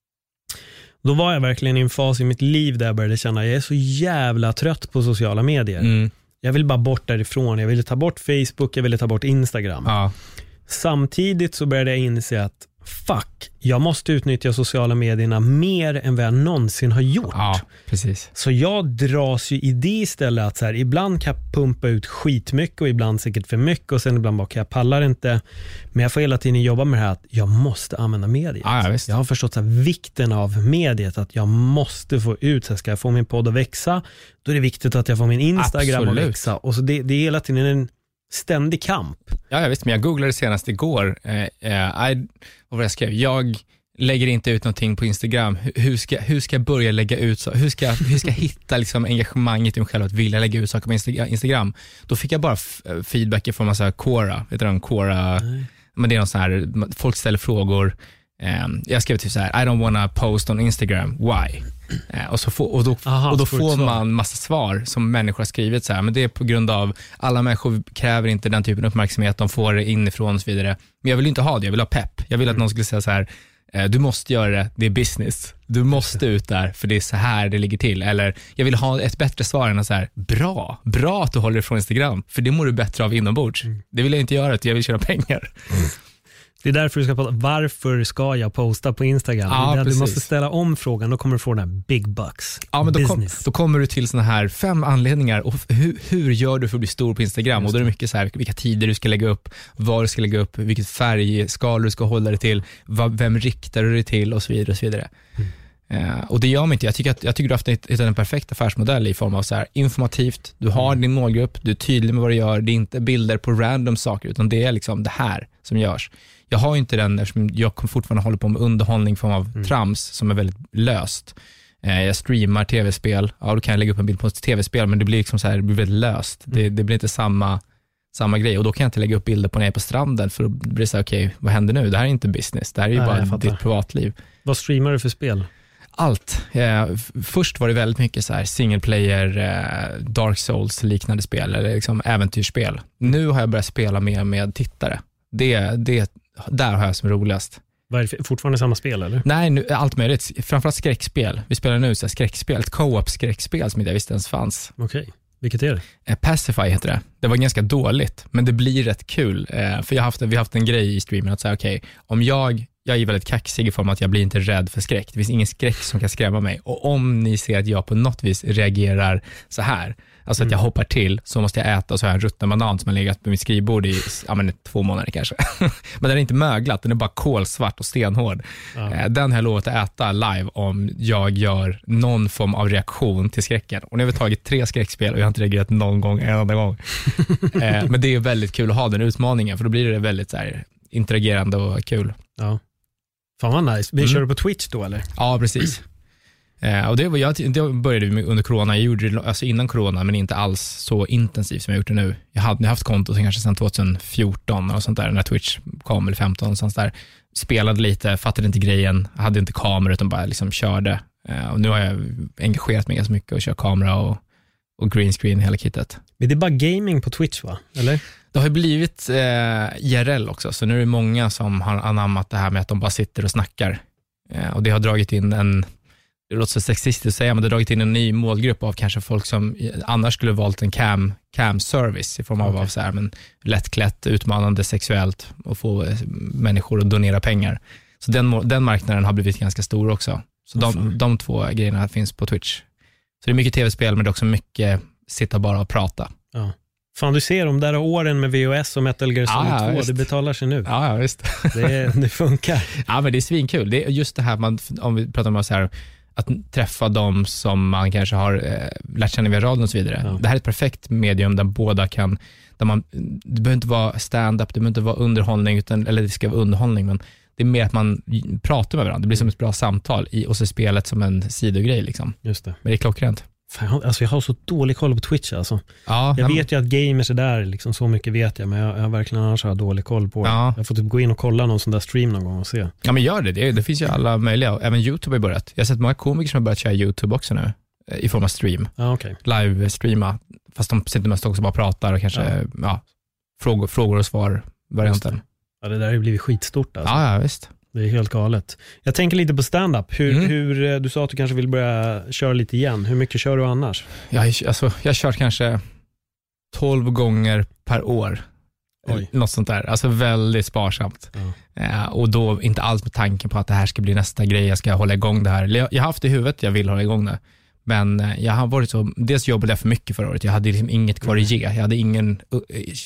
S2: då var jag verkligen i en fas i mitt liv där jag började känna att jag är så jävla trött på sociala medier. Mm. Jag vill bara bort därifrån. Jag ville ta bort Facebook, jag ville ta bort Instagram. Ja. Samtidigt så började jag inse att fuck, jag måste utnyttja sociala medierna mer än vad jag någonsin har gjort.
S3: Ja, precis.
S2: Så jag dras ju i det istället att så här, ibland kan jag pumpa ut skitmycket och ibland säkert för mycket och sen ibland bara, okay, jag pallar inte. Men jag får hela tiden jobba med det här att jag måste använda mediet.
S3: Ja, visst.
S2: Jag har förstått så här, vikten av mediet, att jag måste få ut, så här, ska jag få min podd att växa, då är det viktigt att jag får min Instagram Absolut. att växa. Och så det, det är hela tiden en ständig kamp.
S3: Ja, jag visst, men jag googlade senast igår. Eh, eh, I, vad var det jag skrev? Jag lägger inte ut någonting på Instagram. Hur ska, hur ska jag börja lägga ut så? Hur ska, hur ska jag hitta liksom engagemanget i mig själv att vilja lägga ut saker på Insta- Instagram? Då fick jag bara f- feedback från massa Quora. Vet du vad Quora? Nej. Men det är någon sån här, folk ställer frågor. Eh, jag skrev typ så här: I don't wanna post on Instagram. Why? Eh, och, så få, och då, Aha, och då får man massa svar som människor har skrivit så här, men det är på grund av alla människor kräver inte den typen av uppmärksamhet, de får det inifrån och så vidare. Men jag vill inte ha det, jag vill ha pepp. Jag vill att någon skulle säga så här: eh, du måste göra det, det är business. Du måste ut där, för det är så här det ligger till. Eller jag vill ha ett bättre svar än att så här: bra, bra att du håller ifrån Instagram, för det mår du bättre av inombords. Mm. Det vill jag inte göra, jag vill tjäna pengar. Mm.
S2: Det är därför du ska prata. Varför ska jag posta på Instagram? Ja, du måste ställa om frågan. Då kommer du få den här big bucks.
S3: Ja, men då, kom, då kommer du till såna här fem anledningar. Och hur, hur gör du för att bli stor på Instagram? Just och då är det mycket så här, vilka tider du ska lägga upp, vad du ska lägga upp, vilket färgskal du ska hålla dig till, vad, vem riktar du dig till och så vidare. Och, så vidare. Mm. Uh, och det gör mig inte. Jag tycker, att, jag tycker du har haft en, en perfekt affärsmodell i form av så här informativt. Du har mm. din målgrupp, du är tydlig med vad du gör. Det är inte bilder på random saker, utan det är liksom det här som görs. Jag har ju inte den, eftersom jag kommer fortfarande hålla på med underhållning i form av mm. trams som är väldigt löst. Eh, jag streamar tv-spel. Ja, då kan jag lägga upp en bild på ett tv-spel, men det blir liksom så här, det blir väldigt löst. Mm. Det, det blir inte samma, samma grej. Och då kan jag inte lägga upp bilder på när jag är på stranden, för då blir det så här, okej, okay, vad händer nu? Det här är inte business. Det här är ju Nej, bara ditt privatliv.
S2: Vad streamar du för spel?
S3: Allt. Eh, först var det väldigt mycket så här single player, eh, Dark Souls liknande spel, eller liksom äventyrsspel. Nu har jag börjat spela mer med tittare. Det, det där har jag som roligast.
S2: Var det fortfarande samma spel eller?
S3: Nej, nu, allt möjligt. Framförallt skräckspel. Vi spelar nu så här skräckspel, ett co-op skräckspel som inte jag visste ens fanns.
S2: Okej, okay. Vilket är det?
S3: Eh, Pacify heter det. Det var ganska dåligt, men det blir rätt kul. Eh, för jag har haft, vi har haft en grej i streamen att säga, okej, okay, om jag, jag är väldigt kaxig i form att jag blir inte rädd för skräck. Det finns ingen skräck som kan skrämma mig. Och om ni ser att jag på något vis reagerar så här, alltså att jag hoppar till, så måste jag äta, och så har jag en rutten banan som har legat på mitt skrivbord i ja, men, två månader kanske. Men den är inte möglat, den är bara kolsvart och stenhård. Ja. Den har jag lovat att äta live om jag gör någon form av reaktion till skräcken. Och nu har vi tagit tre skräckspel och jag har inte reagerat någon gång, en enda gång. Men det är väldigt kul att ha den utmaningen, för då blir det väldigt så här, interagerande och kul.
S2: Ja. Fan vad nice. Vi mm. kör på Twitch då eller?
S3: Ja, precis. Eh, och det, var, jag, det började med under corona. Jag gjorde det alltså innan corona, men inte alls så intensivt som jag gjort det nu. Jag hade haft konto kanske sedan tjugohundrafjorton och sånt där, när Twitch kom, eller femton och sånt där. Spelade lite, fattade inte grejen, hade inte kamera utan bara liksom körde. Eh, och nu har jag engagerat mig ganska mycket och kör kamera och, och green screen hela kittet.
S2: Men det är bara gaming på Twitch, va? Eller?
S3: Det har ju blivit eh, I R L också, så nu är det många som har anammat det här med att de bara sitter och snackar. Eh, och det har dragit in en, det låter så sexistiskt att säga, men det har dragit in en ny målgrupp av kanske folk som annars skulle valt en cam, cam service i form av, okay. av så här, men lättklätt, utmanande sexuellt och få människor att donera pengar. Så den, den marknaden har blivit ganska stor också. Så de, de två grejerna finns på Twitch. Så det är mycket tv-spel, men det är också mycket sitta bara och prata.
S2: Ja. Fan, du ser de där åren med V H S och Metal Gear Solid
S3: ja, ja,
S2: två,
S3: visst.
S2: det betalar sig nu.
S3: Ja, ja visst.
S2: Det, det funkar.
S3: Ja, men det är svinkul. Det är just det här, man, om vi pratar om så här, att träffa dem som man kanske har eh, lärt känna via radion och så vidare. Ja. Det här är ett perfekt medium där båda kan, där man, det behöver inte vara stand-up, det behöver inte vara underhållning, utan, eller det ska vara underhållning, men det är mer att man pratar med varandra. Det blir som ett bra samtal i, och så spelet som en sidogrej liksom. Just det. Men det är klockrent.
S2: Fan, alltså jag har så dålig koll på Twitch alltså.
S3: Ja,
S2: jag
S3: men...
S2: vet ju att gamers är där liksom, så mycket vet jag, men jag, jag har verkligen annars har dålig koll på det.
S3: Ja.
S2: Jag får typ gå in och kolla någon sån där stream någon gång och se.
S3: Ja, men gör det. Det, det finns ju alla möjliga. Även YouTube har börjat. Jag har sett många komiker som har börjat köra YouTube också nu i form av stream.
S2: Ja, okay.
S3: Live-streama. Fast de sitter mest också bara pratar och kanske ja. Ja, frågor, frågor och svar-varianten.
S2: Ja, det där har ju blivit skitstort alltså.
S3: Ja, ja, visst.
S2: Det är helt galet. Jag tänker lite på stand-up. Hur, mm. hur, du sa att du kanske vill börja köra lite igen. Hur mycket kör du annars?
S3: Jag, alltså, jag har kört kanske tolv gånger per år. Oj. Något sånt där. Alltså väldigt sparsamt. Ja. Eh, och då inte alls med tanken på att det här ska bli nästa grej. Jag ska hålla igång det här. Jag, jag har haft i huvudet, jag vill hålla igång det. Men jag har varit så, dels jobbade jag för mycket förra året. Jag hade liksom inget kvar att ge. Jag hade ingen uh,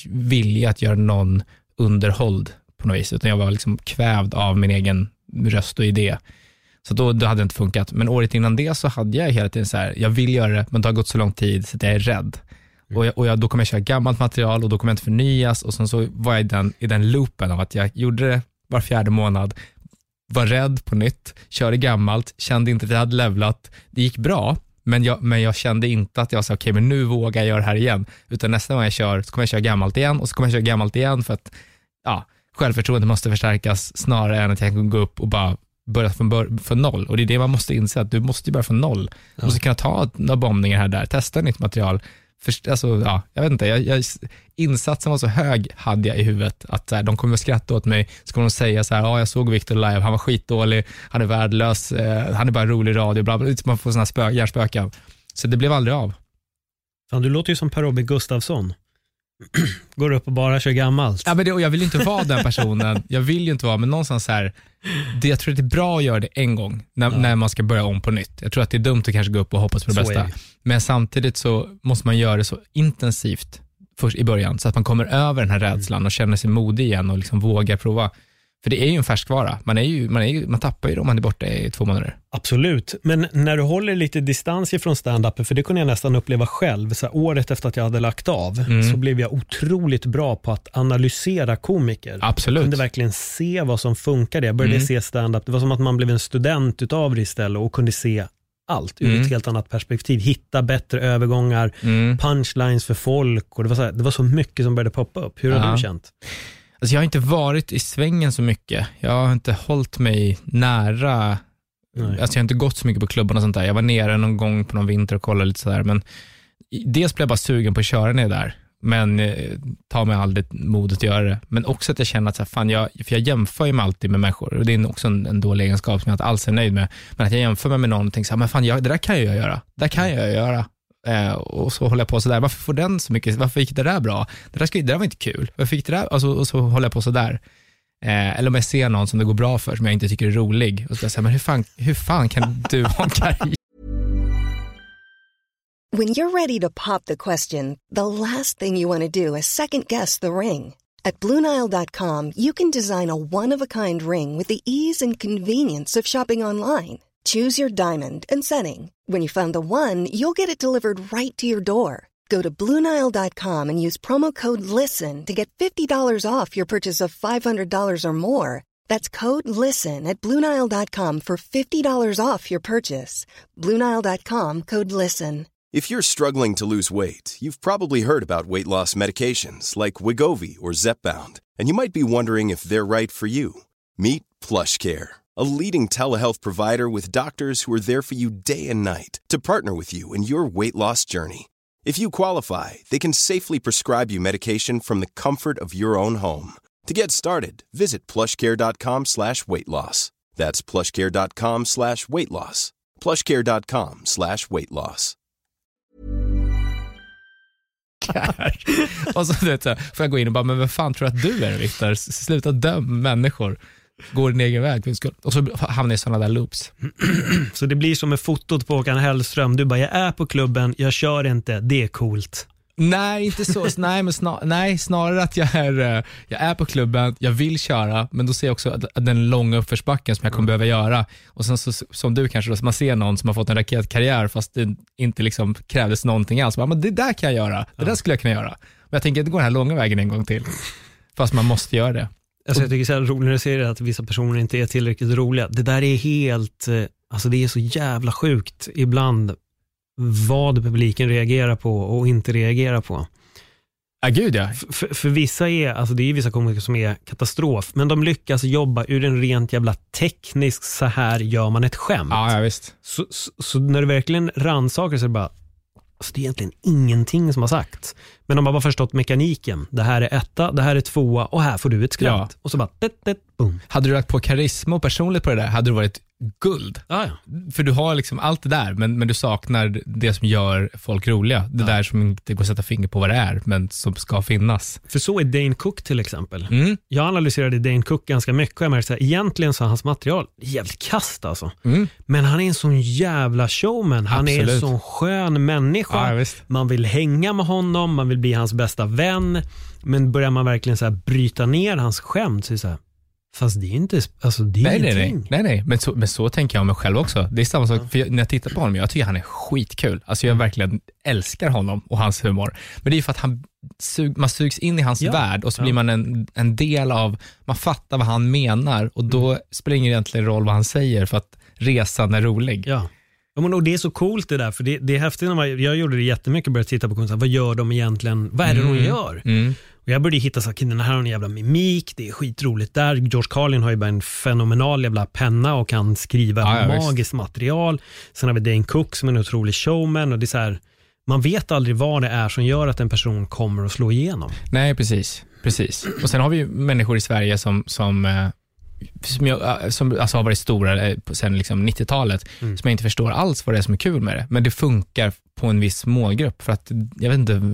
S3: vilja att göra någon underhåll på något vis, utan jag var liksom kvävd av min egen röst och idé. Så då, då hade det inte funkat. Men året innan det så hade jag hela tiden så här, jag vill göra det, men det har gått så lång tid så att jag är rädd. Mm. Och, jag, och jag, då kommer jag köra gammalt material och då kommer jag inte förnyas, och sen så var jag i den, i den loopen av att jag gjorde det var fjärde månad, var rädd på nytt, körde gammalt, kände inte att jag hade levlat. Det gick bra, men jag, men jag kände inte att jag sa okej, okay, men nu vågar jag göra det här igen. Utan nästa gång jag kör så kommer jag köra gammalt igen, och så kommer jag köra gammalt igen, för att ja, självförtroendet måste förstärkas snarare än att jag kan gå upp och bara börja från, bör- från noll. Och det är det man måste inse, att du måste börja från noll. Du ja. måste kunna ta några bombningar här där, testa nytt material. För, alltså, ja, jag vet inte, jag, jag, insatsen var så hög hade jag i huvudet att så här, de kommer att skratta åt mig, så kommer de säga så här, ja, jag såg Victor live, han var skitdålig, han är värdelös, eh, han är bara rolig radio, bla bla, man får såna spö- hjärnspöken. Så det blev aldrig av.
S2: Fan, du låter ju som Per-Robin Gustafsson. Går upp och bara kör gammalt.
S3: Ja, men det, och jag vill inte vara den personen. Jag vill ju inte vara, men någonstans så här, det, jag tror att det är bra att göra det en gång när, ja. när man ska börja om på nytt. Jag tror att det är dumt att kanske gå upp och hoppas på det så bästa. Men samtidigt så måste man göra det så intensivt först i början, så att man kommer över den här rädslan och känner sig modig igen och liksom vågar prova. För det är ju en färskvara. Man, är ju, man, är ju, man tappar ju då om man är borta i två månader.
S2: Absolut. Men när du håller lite distans ifrån stand-up, för det kunde jag nästan uppleva själv. Så här, året efter att jag hade lagt av mm. så blev jag otroligt bra på att analysera komiker.
S3: Absolut.
S2: Jag kunde verkligen se vad som funkade. Jag började mm. se stand-up. Det var som att man blev en student utav det istället och kunde se allt ur mm. ett helt annat perspektiv. Hitta bättre övergångar, mm. punchlines för folk. Och det var så här, det var så mycket som började poppa upp. Hur har ja. du känt?
S3: Alltså jag har inte varit i svängen så mycket. Jag har inte hållit mig nära. Nej. Alltså jag har inte gått så mycket på klubban och sånt där. Jag var nere någon gång på någon vinter och kollade lite sådär. Men dels blev jag bara sugen på att köra ner där. Men eh, tar mig aldrig modet att göra det. Men också att jag känner att så här, fan, jag, för jag jämför ju mig alltid med människor. Och det är också en, en dålig egenskap som jag inte alls är nöjd med. Men att jag jämför mig med någon och tänker så här, men fan, jag, det där kan jag göra. Det där kan jag göra. Eh, och så håller jag på så där. Varför får den så mycket? Varför gick det där bra? Det där, ska, det där var inte kul. Varför gick det där? Alltså, och så håller jag på så där. Eh, eller om jag ser någon som det går bra för, som jag inte tycker är rolig. Och så jag säger, men hur fan, hur fan kan du ha en karriär?
S1: When you're ready to pop the question, the last thing you want to do is second guess the ring. At Blue Nile dot com, you can design a one-of-a-kind ring with the ease and convenience of shopping online. Choose your diamond and setting. When you find the one, you'll get it delivered right to your door. Go to Blue Nile dot com and use promo code LISTEN to get fifty dollars off your purchase of five hundred dollars or more. That's code LISTEN at Blue Nile dot com for fifty dollars off your purchase. Blue Nile dot com, code LISTEN.
S4: If you're struggling to lose weight, you've probably heard about weight loss medications like Wegovy or Zepbound, and you might be wondering if they're right for you. Meet PlushCare, a leading telehealth provider with doctors who are there for you day and night to partner with you in your weight loss journey. If you qualify, they can safely prescribe you medication from the comfort of your own home. To get started, visit plushcare.com slash weight loss. That's plushcare.com slash weight loss. plushcare.com slash weight loss.
S3: Och så vet jag, får jag gå in och bara, men vad fan tror du att du är, Viktor? Sluta döm människor. Går din egen väg. Och så hamnar i sådana där loops.
S2: Så det blir som med fotot på Håkan Hellström. Du bara, jag är på klubben, jag kör inte, det är coolt.
S3: Nej, inte så. Nej, men snar, nej, snarare att jag är, jag är på klubben, jag vill köra, men då ser jag också den långa uppförsbacken som jag kommer behöva göra. Och sen så, som du kanske, då, man ser någon som har fått en raketkarriär fast det inte liksom krävdes någonting alls. Men det där kan jag göra, det där skulle jag kunna göra. Men jag tänker inte gå den här långa vägen en gång till. Fast man måste göra det.
S2: Alltså jag tycker så här roligt när jag ser att vissa personer inte är tillräckligt roliga. Det där är helt, alltså det är så jävla sjukt ibland vad publiken reagerar på och inte reagerar på.
S3: Ja, gud ja.
S2: För, för vissa är, alltså det är vissa komiker som är katastrof, men de lyckas jobba ur en rent jävla teknisk, så här gör man ett skämt.
S3: Ja, ja visst.
S2: Så, så, så när du verkligen rannsakar så är det bara, alltså det är egentligen ingenting som har sagt. Men de har bara förstått mekaniken. Det här är etta, det här är tvåa och här får du ett skratt. Ja. Och så bara, det, det, boom.
S3: Hade du lagt på karisma och personligt på det där, hade du varit guld.
S2: Ah, ja.
S3: För du har liksom allt det där, men, men du saknar det som gör folk roliga. Det ja. där som inte går att sätta finger på vad det är, men som ska finnas.
S2: För så är Dane Cook till exempel.
S3: Mm.
S2: Jag analyserade Dane Cook ganska mycket och jag märkte att egentligen så är hans material jävligt kast alltså.
S3: Mm.
S2: Men han är en sån jävla showman. Han
S3: Absolut.
S2: är en sån skön människa.
S3: Ja,
S2: man vill hänga med honom, man vill bli hans bästa vän. Men börjar man verkligen så här bryta ner hans skämt så är det så här, fast det är inte, alltså det är
S3: nej,
S2: ingenting.
S3: Nej, nej, nej. Men, så, men så tänker jag om mig själv också. Det är samma sak, för jag, när jag tittar på honom, jag tycker han är skitkul. Alltså jag verkligen älskar honom och hans humor. Men det är ju för att han sug, man sugs in i hans ja. värld och så ja. blir man en, en del av, man fattar vad han menar och då mm. spelar det egentligen roll vad han säger för att resan är rolig.
S2: Ja. Och det är så coolt det där, för det, det är häftigt när man, jag gjorde det jättemycket, började titta på konst, vad gör de egentligen, vad är det mm. de gör? Mm. Och jag började hitta så att den här har en jävla mimik, det är skitroligt där. George Carlin har ju bara en fenomenal jävla penna och kan skriva ja, ja, magiskt visst. material. Sen har vi Dane Cook som är en otrolig showman och det är så här, man vet aldrig vad det är som gör att en person kommer att slå igenom.
S3: Nej, precis. precis. Och sen har vi ju människor i Sverige som, som som, jag, som alltså har varit stora sen liksom nittiotalet mm. som jag inte förstår alls vad det är som är kul med det. Men det funkar på en viss målgrupp för att, jag vet inte,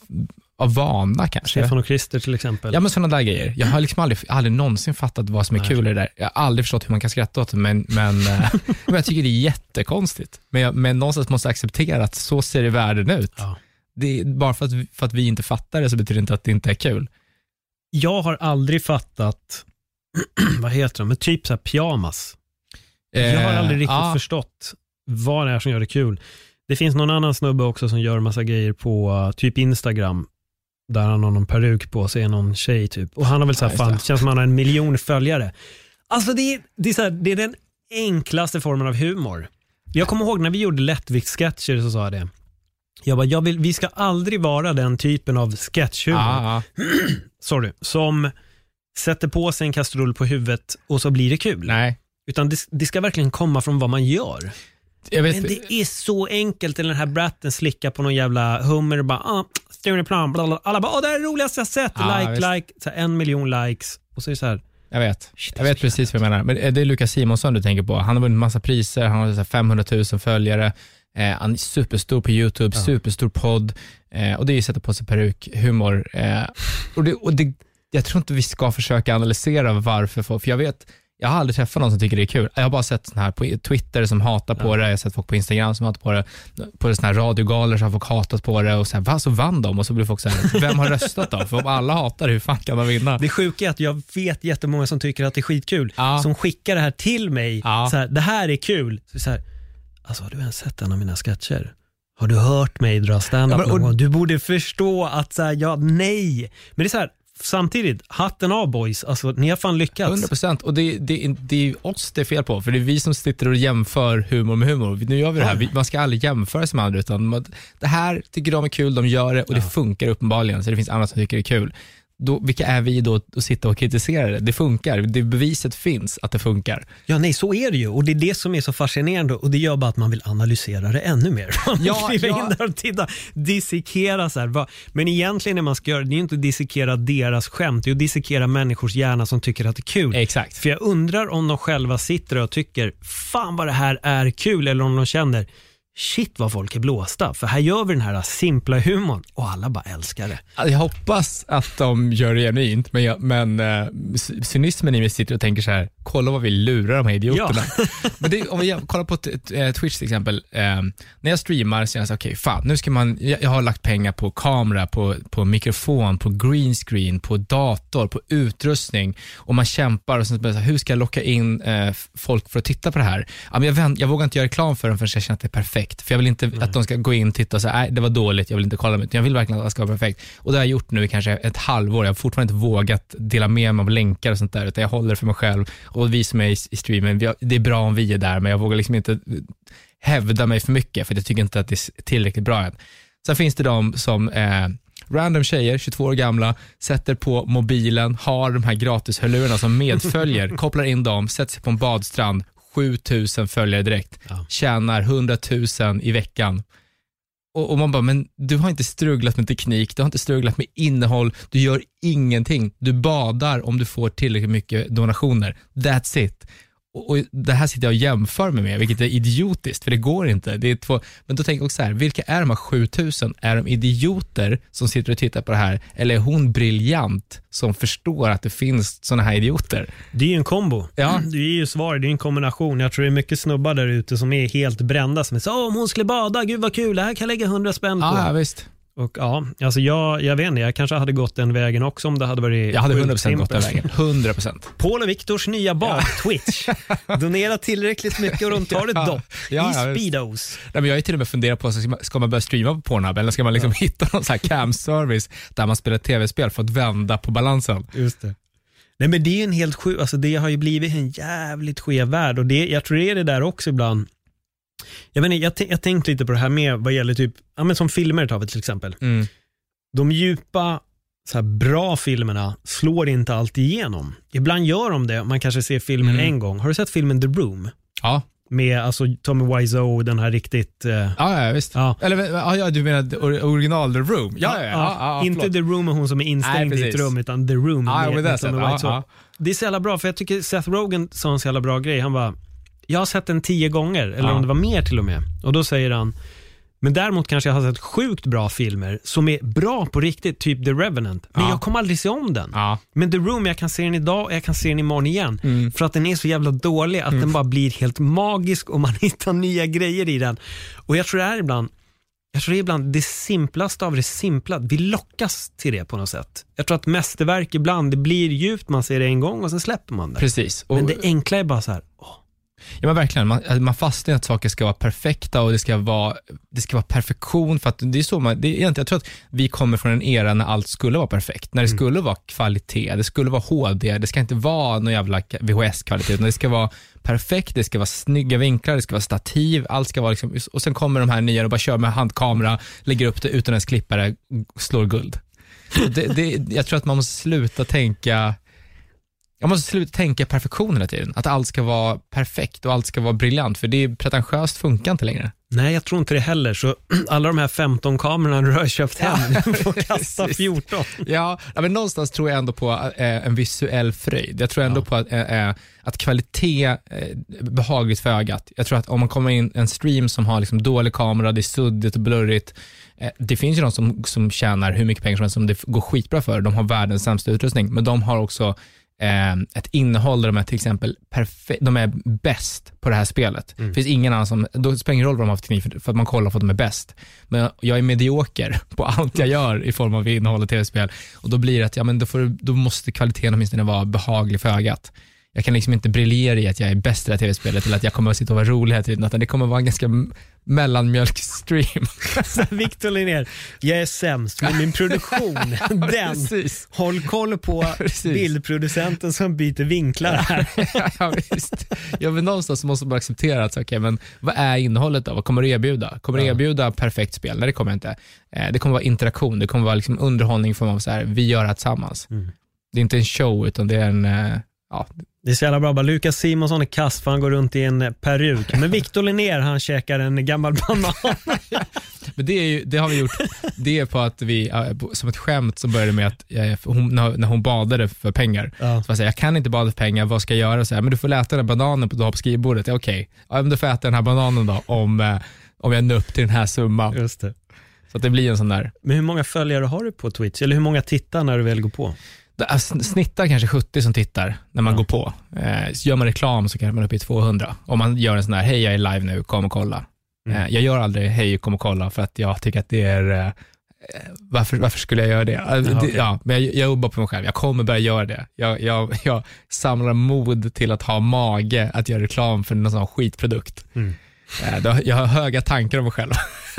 S3: av vana kanske.
S2: Stefan och Christer till exempel.
S3: Ja, men sådana där grejer. Jag har liksom aldrig, aldrig någonsin fattat vad som är Nej. kul i det där. Jag har aldrig förstått hur man kan skratta åt det, men, men, men jag tycker det är jättekonstigt. Men, jag, men någonstans måste jag acceptera att så ser det världen ut. Ja. Det är, bara för att, vi, för att vi inte fattar det så betyder det inte att det inte är kul.
S2: Jag har aldrig fattat vad heter det? Men typ så här pyjamas. Jag har aldrig riktigt eh, förstått vad det är som gör det kul. Det finns någon annan snubbe också som gör massa grejer på uh, typ Instagram där han har någon peruk på sig, någon tjej typ. Och han har väl så här, fan, känns som han har en miljon följare. Alltså det är, det är, så här, det är den enklaste formen av humor. Jag kommer ihåg när vi gjorde lättviktssketcher så sa jag det. Jag bara, jag vill, vi ska aldrig vara den typen av sketchhumor. Ah, ah. Sorry, som sätter på sig en kastrull på huvudet och så blir det kul. Nej. Utan det, det ska verkligen komma från vad man gör. Jag vet, men det är så enkelt. Eller den här bratten slickar på någon jävla hummer och bara, ah, Stureplan, blablabla. Alla bara, åh, det är det roligaste jag sett. Ja, like, visst. like, så här, en miljon likes. Och så är det så här.
S3: Jag vet, shit, jag vet precis vad jag menar. Men det är Lukas Simonsson du tänker på. Han har vunnit massa priser, han har så här femhundratusen följare. Eh, han är superstor på YouTube, ja. superstor podd. Eh, och det är ju sätta på sig peruk, humor. Eh, och det, och det, jag tror inte vi ska försöka analysera varför folk, för jag vet, jag har aldrig träffat någon som tycker det är kul. Jag har bara sett sån här på Twitter som hatar på ja. det. Jag har sett folk på Instagram som hatar på det. På såna här radiogaler så har folk hatat på det. Och så här, vad så vann de? Och så blir folk så här, vem har röstat då? För om alla hatar det, hur fan kan man vinna?
S2: Det sjuka är att jag vet jättemånga som tycker att det är skitkul. Ja. Som skickar det här till mig. Ja. Så här, det här är kul. Så, så här, alltså har du ens sett en av mina sketcher? Har du hört mig dra stand-up ja, men, och, någon gång? Du borde förstå att så här, ja, nej. Men det är så här, samtidigt, hatten av boys, alltså ni har fan lyckats.
S3: hundra procent, och det, det, det är oss det är fel på, för det är vi som sitter och jämför humor med humor. Nu gör vi det här, vi, man ska aldrig jämföra sig med andra, utan man, det här tycker de är kul, de gör det och det ja. funkar uppenbarligen, så det finns andra som tycker det är kul. Då, vilka är vi då att sitta och kritisera det? Det funkar, det beviset finns att det funkar.
S2: Ja, nej, så är det ju, och det är det som är så fascinerande, och det gör bara att man vill analysera det ännu mer. Man
S3: ja,
S2: vill
S3: ja.
S2: in där och titta, dissekera så här. Men egentligen när man ska göra det, det är ju inte att dissekera deras skämt, det är att dissekera människors hjärna som tycker att det är kul.
S3: Exakt.
S2: För jag undrar om de själva sitter och tycker, fan vad det här är kul, eller om de känner, shit vad folk är blåsta, för här gör vi den här simpla humorn och alla bara älskar det.
S3: Jag hoppas att de gör det genuint, men, jag, men uh, cynismen i mig sitter och tänker så här, kolla vad vi lurar de här idioterna. Ja. Men det, om vi kollar på t- t- Twitch till exempel, uh, när jag streamar så är jag så okej, okay, fan, nu ska man, jag, jag har lagt pengar på kamera, på, på mikrofon, på green screen, på dator, på utrustning, och man kämpar och sen så här, hur ska jag locka in uh, folk för att titta på det här? Ja, men jag, vänt, jag vågar inte göra reklam för dem förrän jag känner att det är perfekt. För jag vill inte Nej. att de ska gå in och titta och säga, nej det var dåligt, jag vill inte kolla mig. Jag vill verkligen att det ska vara perfekt. Och det har jag gjort nu i kanske ett halvår. Jag har fortfarande inte vågat dela med mig av länkar och sånt där, utan jag håller det för mig själv och vi som är i, i streamen, vi har, det är bra om vi är där, men jag vågar liksom inte hävda mig för mycket, för jag tycker inte att det är tillräckligt bra än. Sen finns det de som eh, random tjejer, tjugotvå år gamla, sätter på mobilen, har de här gratis hörlurarna som medföljer, kopplar in dem, sätter sig på en badstrand, sju tusen följare direkt, ja. Tjänar hundra tusen i veckan. Och, och man bara, men du har inte strugglat med teknik, du har inte strugglat med innehåll, du gör ingenting. Du badar om du får tillräckligt mycket donationer. That's it. Och, och det här sitter jag och jämför mig med, vilket är idiotiskt, för det går inte. Det är två, men då tänker jag också så här, vilka är de här sju tusen? Är de idioter som sitter och tittar på det här? Eller är hon briljant som förstår att det finns såna här idioter?
S2: Det är ju en kombo.
S3: Ja.
S2: Det är ju svar, det är en kombination. Jag tror det är mycket snubbar där ute som är helt brända, som är så, om hon skulle bada, gud vad kul, det här kan jag lägga hundra spänn på.
S3: Ja, visst.
S2: Och ja, alltså jag, jag vet inte, jag kanske hade gått den vägen också om det hade varit.
S3: Jag hade hundra procent gått den vägen, hundra procent.
S2: Paul och Viktors nya bak, ja. Twitch. Donera tillräckligt mycket och de tar ett dopp ja, i ja, speedos.
S3: Nej, men jag är till och med funderat på, ska man, ska man börja streama på Pornhub, eller ska man liksom ja. hitta någon sån här cam-service där man spelar tv-spel för att vända på balansen?
S2: Just det. Nej, men det är en helt sjuk, alltså det har ju blivit en jävligt skev värld, och det, jag tror det är det där också ibland. Jag vet inte, jag, t- jag tänkte lite på det här med vad gäller typ, ja men som filmer tar vi till exempel.
S3: Mm.
S2: De djupa, så här bra filmerna slår inte alltid igenom. Ibland gör de det, man kanske ser filmen mm. en gång. Har du sett filmen The Room?
S3: Ja.
S2: Med alltså Tommy Wiseau, den här riktigt... Uh,
S3: ja, ja, visst. Ja. Eller, ja, du menar original The Room? Ja, ja, ja. ja, ja
S2: inte
S3: förlåt.
S2: The Room är hon som är instängd Nej, i ett rum, utan The Room
S3: ja,
S2: med,
S3: med Tommy Wiseau. Ja, ja.
S2: Det är så jävla bra, för jag tycker Seth Rogen sa en så jävla bra grej. Han bara, jag har sett den tio gånger, eller ja. om det var mer till och med. Och då säger han, men däremot kanske jag har sett sjukt bra filmer som är bra på riktigt, typ The Revenant. Men ja. jag kommer aldrig se om den.
S3: Ja.
S2: Men The Room, jag kan se den idag och jag kan se den imorgon igen.
S3: Mm.
S2: För att den är så jävla dålig att mm. den bara blir helt magisk och man hittar nya grejer i den. Och jag tror det är ibland, jag tror det är ibland det simplaste av det simpla. Vi lockas till det på något sätt. Jag tror att mästerverk ibland, det blir djupt, man ser det en gång och sen släpper man det.
S3: Precis.
S2: Och men det enkla är bara så här, åh.
S3: Ja, men verkligen, man, man fastnar att saker ska vara perfekta och det ska vara, det ska vara perfektion, för att det är så man, det är egentligen, jag tror att vi kommer från en era när allt skulle vara perfekt, när det mm. skulle vara kvalitet, det skulle vara H D, det ska inte vara någon jävla V H S-kvalitet, utan det ska vara perfekt, det ska vara snygga vinklar, det ska vara stativ, allt ska vara liksom, och sen kommer de här nya och bara kör med handkamera, lägger upp det utan ens klippare, slår guld. Det, det, jag tror att man måste sluta tänka Jag måste sluta tänka perfektion hela tiden. Att allt ska vara perfekt och allt ska vara briljant. För det är pretentiöst, funkar inte längre.
S2: Nej, jag tror inte det heller. Så alla de här femton kamerorna du har köpt hem, du får kasta fjorton.
S3: Ja, men någonstans tror jag ändå på äh, en visuell fröjd. Jag tror ändå ja. på att, äh, att kvalitet är behagligt för ögat. Jag tror att om man kommer in en stream som har liksom dålig kamera, det är suddigt och blurrigt. Äh, det finns ju någon som, som tjänar hur mycket pengar som helst, som det går skitbra för. De har världens sämsta utrustning, men de har också ett innehåll där de är till exempel perfe- de är bäst på det här spelet. Mm. Det finns ingen annan som, då spelar ingen roll vad de har för teknik, för, för att man kollar för att de är bäst. Men jag är medioker på allt jag gör i form av innehåll och tv-spel, och då blir det att ja, men då, får, då måste kvaliteten åtminstone vara behaglig för ögat. jag kan liksom inte briljera i att jag är bäst i det här tv-spelet eller att jag kommer att sitta och vara rolig här tiden, utan det kommer att vara en ganska mellanmjölkstream.
S2: Victor Linnér, jag är sämst, men min produktion, den,
S3: Precis.
S2: håll koll på Precis. bildproducenten som byter vinklar här.
S3: Ja, visst. Ja, men någonstans måste man acceptera att okay, men vad är innehållet då? Vad kommer du erbjuda? Kommer du erbjuda perfekt spel? Nej, det kommer inte. Det kommer vara interaktion, det kommer vara liksom underhållning för man så här, vi gör det tillsammans. Mm. Det är inte en show, utan det är en... Ja.
S2: Det är så jävla bra. Bara Lukas Simonsson är kass för han går runt i en peruk. Men Victor Linnér, han käkar en gammal banan.
S3: Men det, är ju, det har vi gjort. Det är på att vi, som ett skämt så började med att hon, när hon badade för pengar. Ja. Så jag säger, jag kan inte bada för pengar, vad ska jag göra? Så här, men du får äta den här bananen du har på skrivbordet. Ja, okej, ja, men du får äta den här bananen då om, om jag når upp till den här summan.
S2: Just det.
S3: Så att det blir en sån där.
S2: Men hur många följare har du på Twitch? Eller hur många tittar när du väl går på?
S3: Det snittar kanske sjuttio som tittar när man ja. går på. Eh, så gör man reklam så kanske man är uppe i tvåhundra. Om man gör en sån här, hej jag är live nu, kom och kolla. Mm. Eh, jag gör aldrig hej kom och kolla för att jag tycker att det är... Eh, varför, varför skulle jag göra det? Ja, det, okay. ja, men jag, jag jobbar på mig själv. Jag kommer börja göra det. Jag, jag, jag samlar mod till att ha mage att göra reklam för någon sån skitprodukt. Mm. Eh, då, jag har höga tankar om mig själv.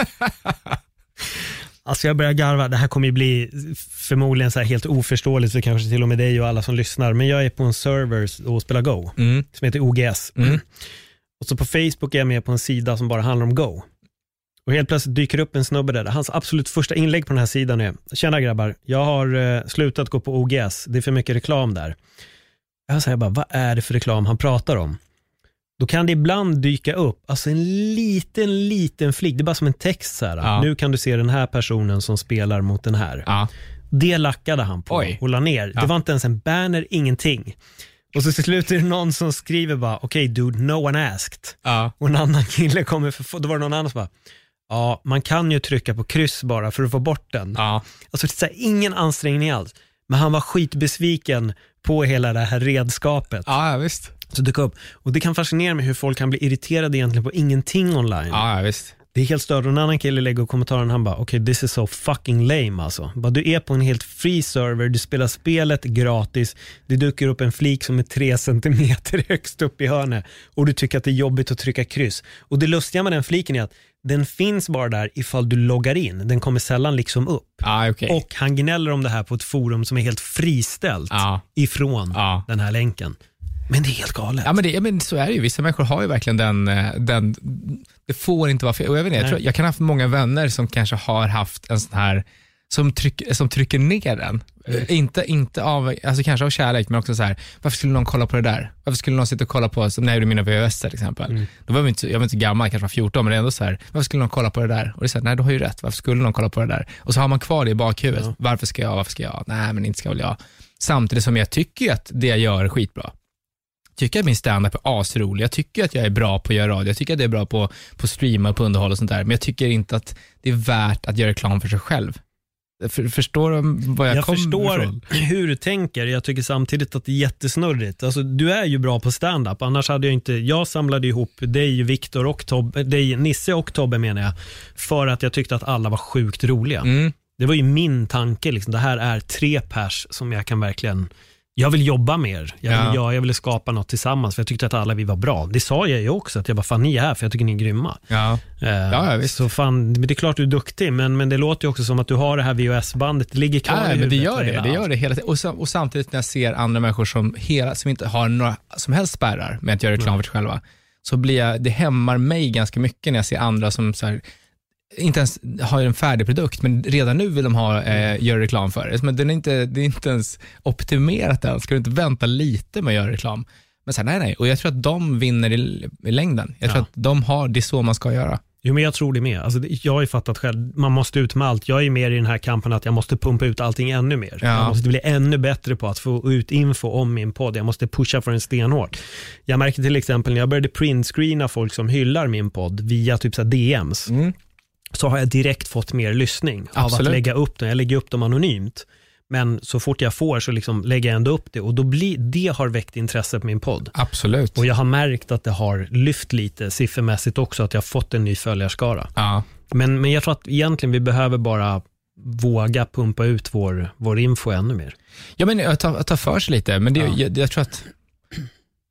S2: Alltså jag börjar garva, det här kommer ju bli förmodligen så här helt oförståeligt för kanske till och med dig och alla som lyssnar, men jag är på en server och spelar Go mm. som heter O G S mm. och så på Facebook är jag med på en sida som bara handlar om Go och helt plötsligt dyker upp en snubbe där, hans absolut första inlägg på den här sidan är: tjena grabbar, jag har uh, slutat gå på O G S, det är för mycket reklam där. Jag säger bara, vad är det för reklam han pratar om? Då kan det ibland dyka upp alltså en liten, liten flick. Det är bara som en text så här. Ja. Nu kan du se den här personen som spelar mot den här. Ja. Det lackade han på Oj. och la ner. Ja. Det var inte ens en banner, ingenting. Och så till slut är det någon som skriver bara, okej okay, dude, no one asked. Ja. Och en annan kille kommer, för, då var det någon annan som bara, ja, man kan ju trycka på kryss bara för att få bort den. Ja. Alltså det är så här, ingen ansträngning alls. Men han var skitbesviken på hela det här redskapet.
S3: Ja, visst.
S2: Så dök upp. Och det kan fascinera mig hur folk kan bli irriterade egentligen på ingenting online.
S3: Ja, visst.
S2: Det är helt stört. Och en annan kille lägger kommentaren, han bara, okej, okay, this is so fucking lame alltså. Bara, du är på en helt free server, du spelar spelet gratis, det dyker upp en flik som är tre centimeter högst upp i hörnet och du tycker att det är jobbigt att trycka kryss. Och det lustiga med den fliken är att den finns bara där ifall du loggar in. Den kommer sällan liksom upp.
S3: Ah, okay.
S2: Och han gnäller om det här på ett forum som är helt friställt ah. ifrån ah. den här länken. Men det är helt galet.
S3: Ja, men, det, ja, men så är det ju. Vissa människor har ju verkligen den, den det får inte vara fel. Och jag vet inte, jag, tror, jag kan ha haft många vänner som kanske har haft en sån här som, tryck, som trycker ner den. Mm. Inte, inte av, alltså kanske av kärlek, men också så här, varför skulle någon kolla på det där? Varför skulle någon sitta och kolla på, som när jag gjorde mina V H S till exempel. Mm. Då var jag inte, jag var inte gammal, kanske var fjorton, men det är ändå så här, varför skulle någon kolla på det där? Och det är så här, nej, du har ju rätt, varför skulle någon kolla på det där? Och så har man kvar det i bakhuvudet. Ja. Varför ska jag, varför ska jag? Nej, men inte ska väl jag. Samtidigt som jag tycker att det jag gör är skitbra. Tycker att min stand-up är asrolig. Jag tycker att jag är bra på att göra radio. Jag tycker att det är bra på att streama, på underhåll och sånt där. Men jag tycker inte att det är värt att göra reklam för sig själv. För, förstår du vad jag, jag kommer
S2: förstår
S3: ifrån?
S2: Hur du tänker. Jag tycker samtidigt att det är jättesnurrigt. Alltså, du är ju bra på stand-up. Annars hade jag inte... Jag samlade ihop dig, Victor och Tobbe, dig, Nisse och Tobbe menar jag. För att jag tyckte att alla var sjukt roliga. Mm. Det var ju min tanke. Liksom. Det här är tre pers som jag kan verkligen... Jag vill jobba mer. Jag, ja. jag, jag ville skapa något tillsammans för jag tyckte att alla vi var bra. Det sa jag ju också, att jag bara, fan ni är här för jag tycker ni är grymma.
S3: Ja,
S2: eh, ja visst. Så fan, det är klart du är duktig, men, men det låter ju också som att du har det här V H S-bandet, det ligger kvar
S3: ja,
S2: i
S3: men det
S2: huvudet.
S3: gör det, det gör det hela tiden. Och, och samtidigt när jag ser andra människor som, hela, som inte har några som helst spärrar med att göra reklam för sig själva, så blir jag, det hämmar mig ganska mycket när jag ser andra som så här, inte ens har en färdig produkt, men redan nu vill de ha, eh, göra reklam för det. Men den är inte, det är inte ens optimerat än. Ska du inte vänta lite med att göra reklam? Men så här, nej, nej. Och jag tror att de vinner i, i längden. Jag tror ja. att de har, det är så man ska göra.
S2: Jo, men jag tror det med. Alltså, jag har ju fattat själv, man måste ut med allt. Jag är mer i den här kampen att jag måste pumpa ut allting ännu mer. Ja. Jag måste bli ännu bättre på att få ut info om min podd. Jag måste pusha för en stenhårt. Jag märker till exempel när jag började printscreena folk som hyllar min podd via typ så här D Ms. Mm. Så har jag direkt fått mer lyssning av Absolut. Att lägga upp dem. Jag lägger upp dem anonymt. Men så fort jag får så liksom lägger jag ändå upp det. Och då blir, det har väckt intresse på min podd.
S3: Absolut.
S2: Och jag har märkt att det har lyft lite siffermässigt också. Att jag har fått en ny följarskara. Ja. Men, men jag tror att egentligen vi behöver bara våga pumpa ut vår, vår info ännu mer.
S3: Ja, men jag tar, jag tar för sig lite. Men det, ja. jag, jag tror att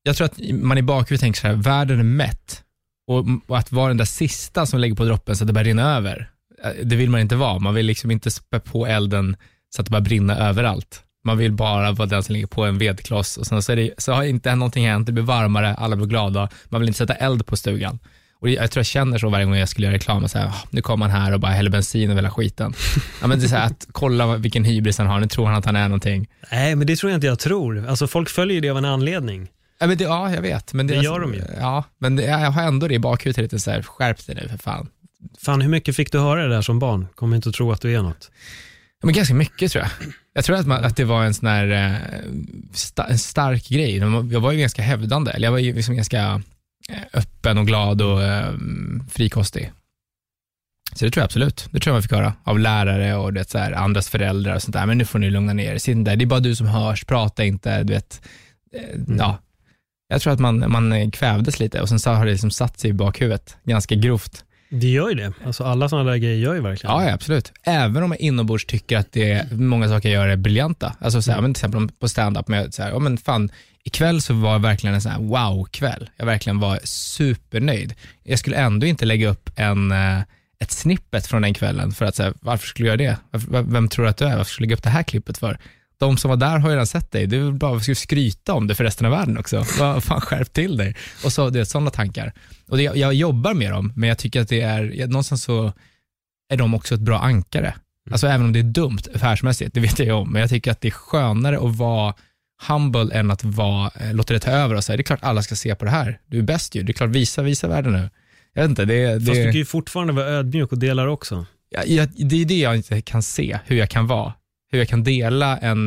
S3: Jag tror att man i bakhuvudet tänker så här, världen är mätt. Och, och att vara den där sista som lägger på droppen så att det börjar rinna över. Det vill man inte vara. Man vill liksom inte spä på elden så att det bara brinner överallt. Man vill bara vara den som ligger på en vedkloss. Och sen så, är det, så har inte någonting hänt. Det blir varmare, alla blir glada. Man vill inte sätta eld på stugan. Och jag tror jag känner så varje gång jag skulle göra reklam. Så här, oh, nu kommer han här och bara häller bensin över hela skiten. Ja, men det är så här, att kolla vilken hybris han har. Nu tror han att han är någonting.
S2: Nej, men det tror jag inte jag tror. Alltså folk följer det av en anledning.
S3: Ja, men det, ja jag vet. Men det,
S2: det gör de ju.
S3: Ja, men det, jag har ändå det i bakhuvudet lite så här, skärp dig nu för fan.
S2: Fan, hur mycket fick du höra det där som barn? Kommer inte att tro att du är något.
S3: Ja, men ganska mycket tror jag. Jag tror att, man, att det var en sån här eh, sta, en stark grej. Jag var ju ganska hävdande. Eller jag var ju liksom ganska öppen och glad och eh, frikostig. Så det tror jag absolut. Det tror jag man fick höra av lärare och det, så här, andras föräldrar och sånt där. Men nu får ni lugna ner er. Det är bara du som hörs, prata inte, du vet. Eh, mm. Ja. Jag tror att man, man kvävdes lite och sen så har det liksom satt sig i bakhuvudet ganska grovt.
S2: Det gör ju det. Alltså alla sådana där grejer gör ju verkligen.
S3: Ja, ja, absolut. Även om jag inombords tycker att det är, många saker jag gör är briljanta. Alltså så här, mm. men till exempel på stand-up med så här, ja men fan, ikväll så var jag verkligen en sån här wow-kväll. Jag verkligen var supernöjd. Jag skulle ändå inte lägga upp en, ett snippet från den kvällen för att säga, varför skulle jag göra det? Varför, vem tror att du är? Varför skulle jag lägga upp det här klippet för? De som var där har ju redan sett dig. Du bara ska skryta om det för resten av världen också. Vad fan, skärp till dig. Och så det är sådana tankar. Och det, jag jobbar med dem, men jag tycker att det är jag, någonstans så är de också ett bra ankare. Mm. Alltså även om det är dumt affärsmässigt, det vet jag om, men jag tycker att det är skönare att vara humble än att vara, låta det ta över och säga, det är klart alla ska se på det här. Du är bäst ju. Det är klart, visa, visa världen nu. Jag vet inte, det, det...
S2: Fast du kan ju fortfarande vara ödmjuk och delar också.
S3: Ja, jag, det är det jag inte kan se, hur jag kan vara. Hur jag kan dela en,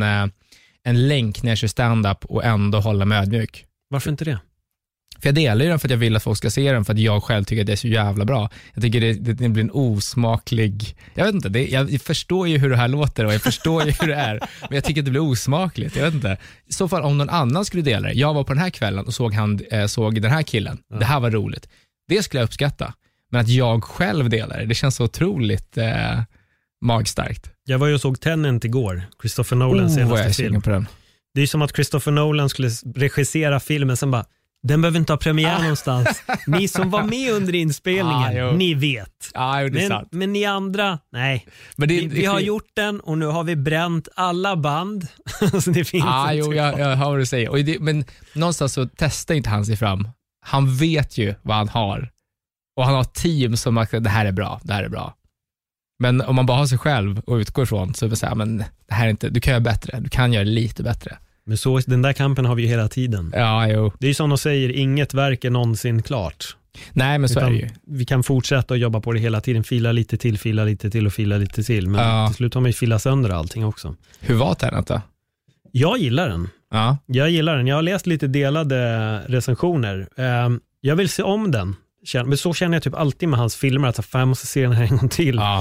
S3: en länk när jag kör stand-up och ändå hålla mig ödmjuk.
S2: Varför inte det?
S3: För jag delar ju den för att jag vill att folk ska se den, för att jag själv tycker att det är så jävla bra. Jag tycker det, det, det blir en osmaklig... Jag vet inte, det, jag förstår ju hur det här låter och jag förstår ju hur det är. Men jag tycker att det blir osmakligt, jag vet inte. I så fall om någon annan skulle dela det. Jag var på den här kvällen och såg, han, äh, såg den här killen. Ja. Det här var roligt. Det skulle jag uppskatta. Men att jag själv delar det, det känns så otroligt äh, magstarkt.
S2: Jag var ju och såg Tenet igår, Christopher Nolans
S3: oh,
S2: senaste film.
S3: På den.
S2: Det är ju som att Christopher Nolan skulle regissera filmen, sen bara, den behöver inte ha premiär ah. någonstans. Ni som var med under inspelningen, ah, ni vet.
S3: Ah, jo, det är
S2: men,
S3: sant.
S2: men ni andra, nej.
S3: Men det,
S2: vi,
S3: det,
S2: vi har
S3: det,
S2: gjort den och nu har vi bränt alla band. Så det finns
S3: ah,
S2: inte.
S3: Jo, jag, jag hör vad du säger. Och det, men någonstans så testar inte han sig fram. Han vet ju vad han har. Och han har ett team som sagt, det här är bra, det här är bra. Men om man bara har sig själv och utgår ifrån så är det så här, men det här är inte, du kan göra bättre, du kan göra lite bättre.
S2: Men så, den där kampen har vi ju hela tiden.
S3: Ja, jo.
S2: Det är ju som de säger, inget verk är någonsin klart.
S3: Nej, men så
S2: Utan
S3: är det ju.
S2: Vi kan fortsätta att jobba på det hela tiden, fila lite till, fila lite till och fila lite till. Men
S3: ja.
S2: till slut har man ju filat sönder allting också.
S3: Hur var Tenet då?
S2: Jag gillar den.
S3: Ja.
S2: Jag gillar den. Jag har läst lite delade recensioner. Jag vill se om den. Men så känner jag typ alltid med hans filmer, att fan, jag måste se den här en gång till.
S3: Ja.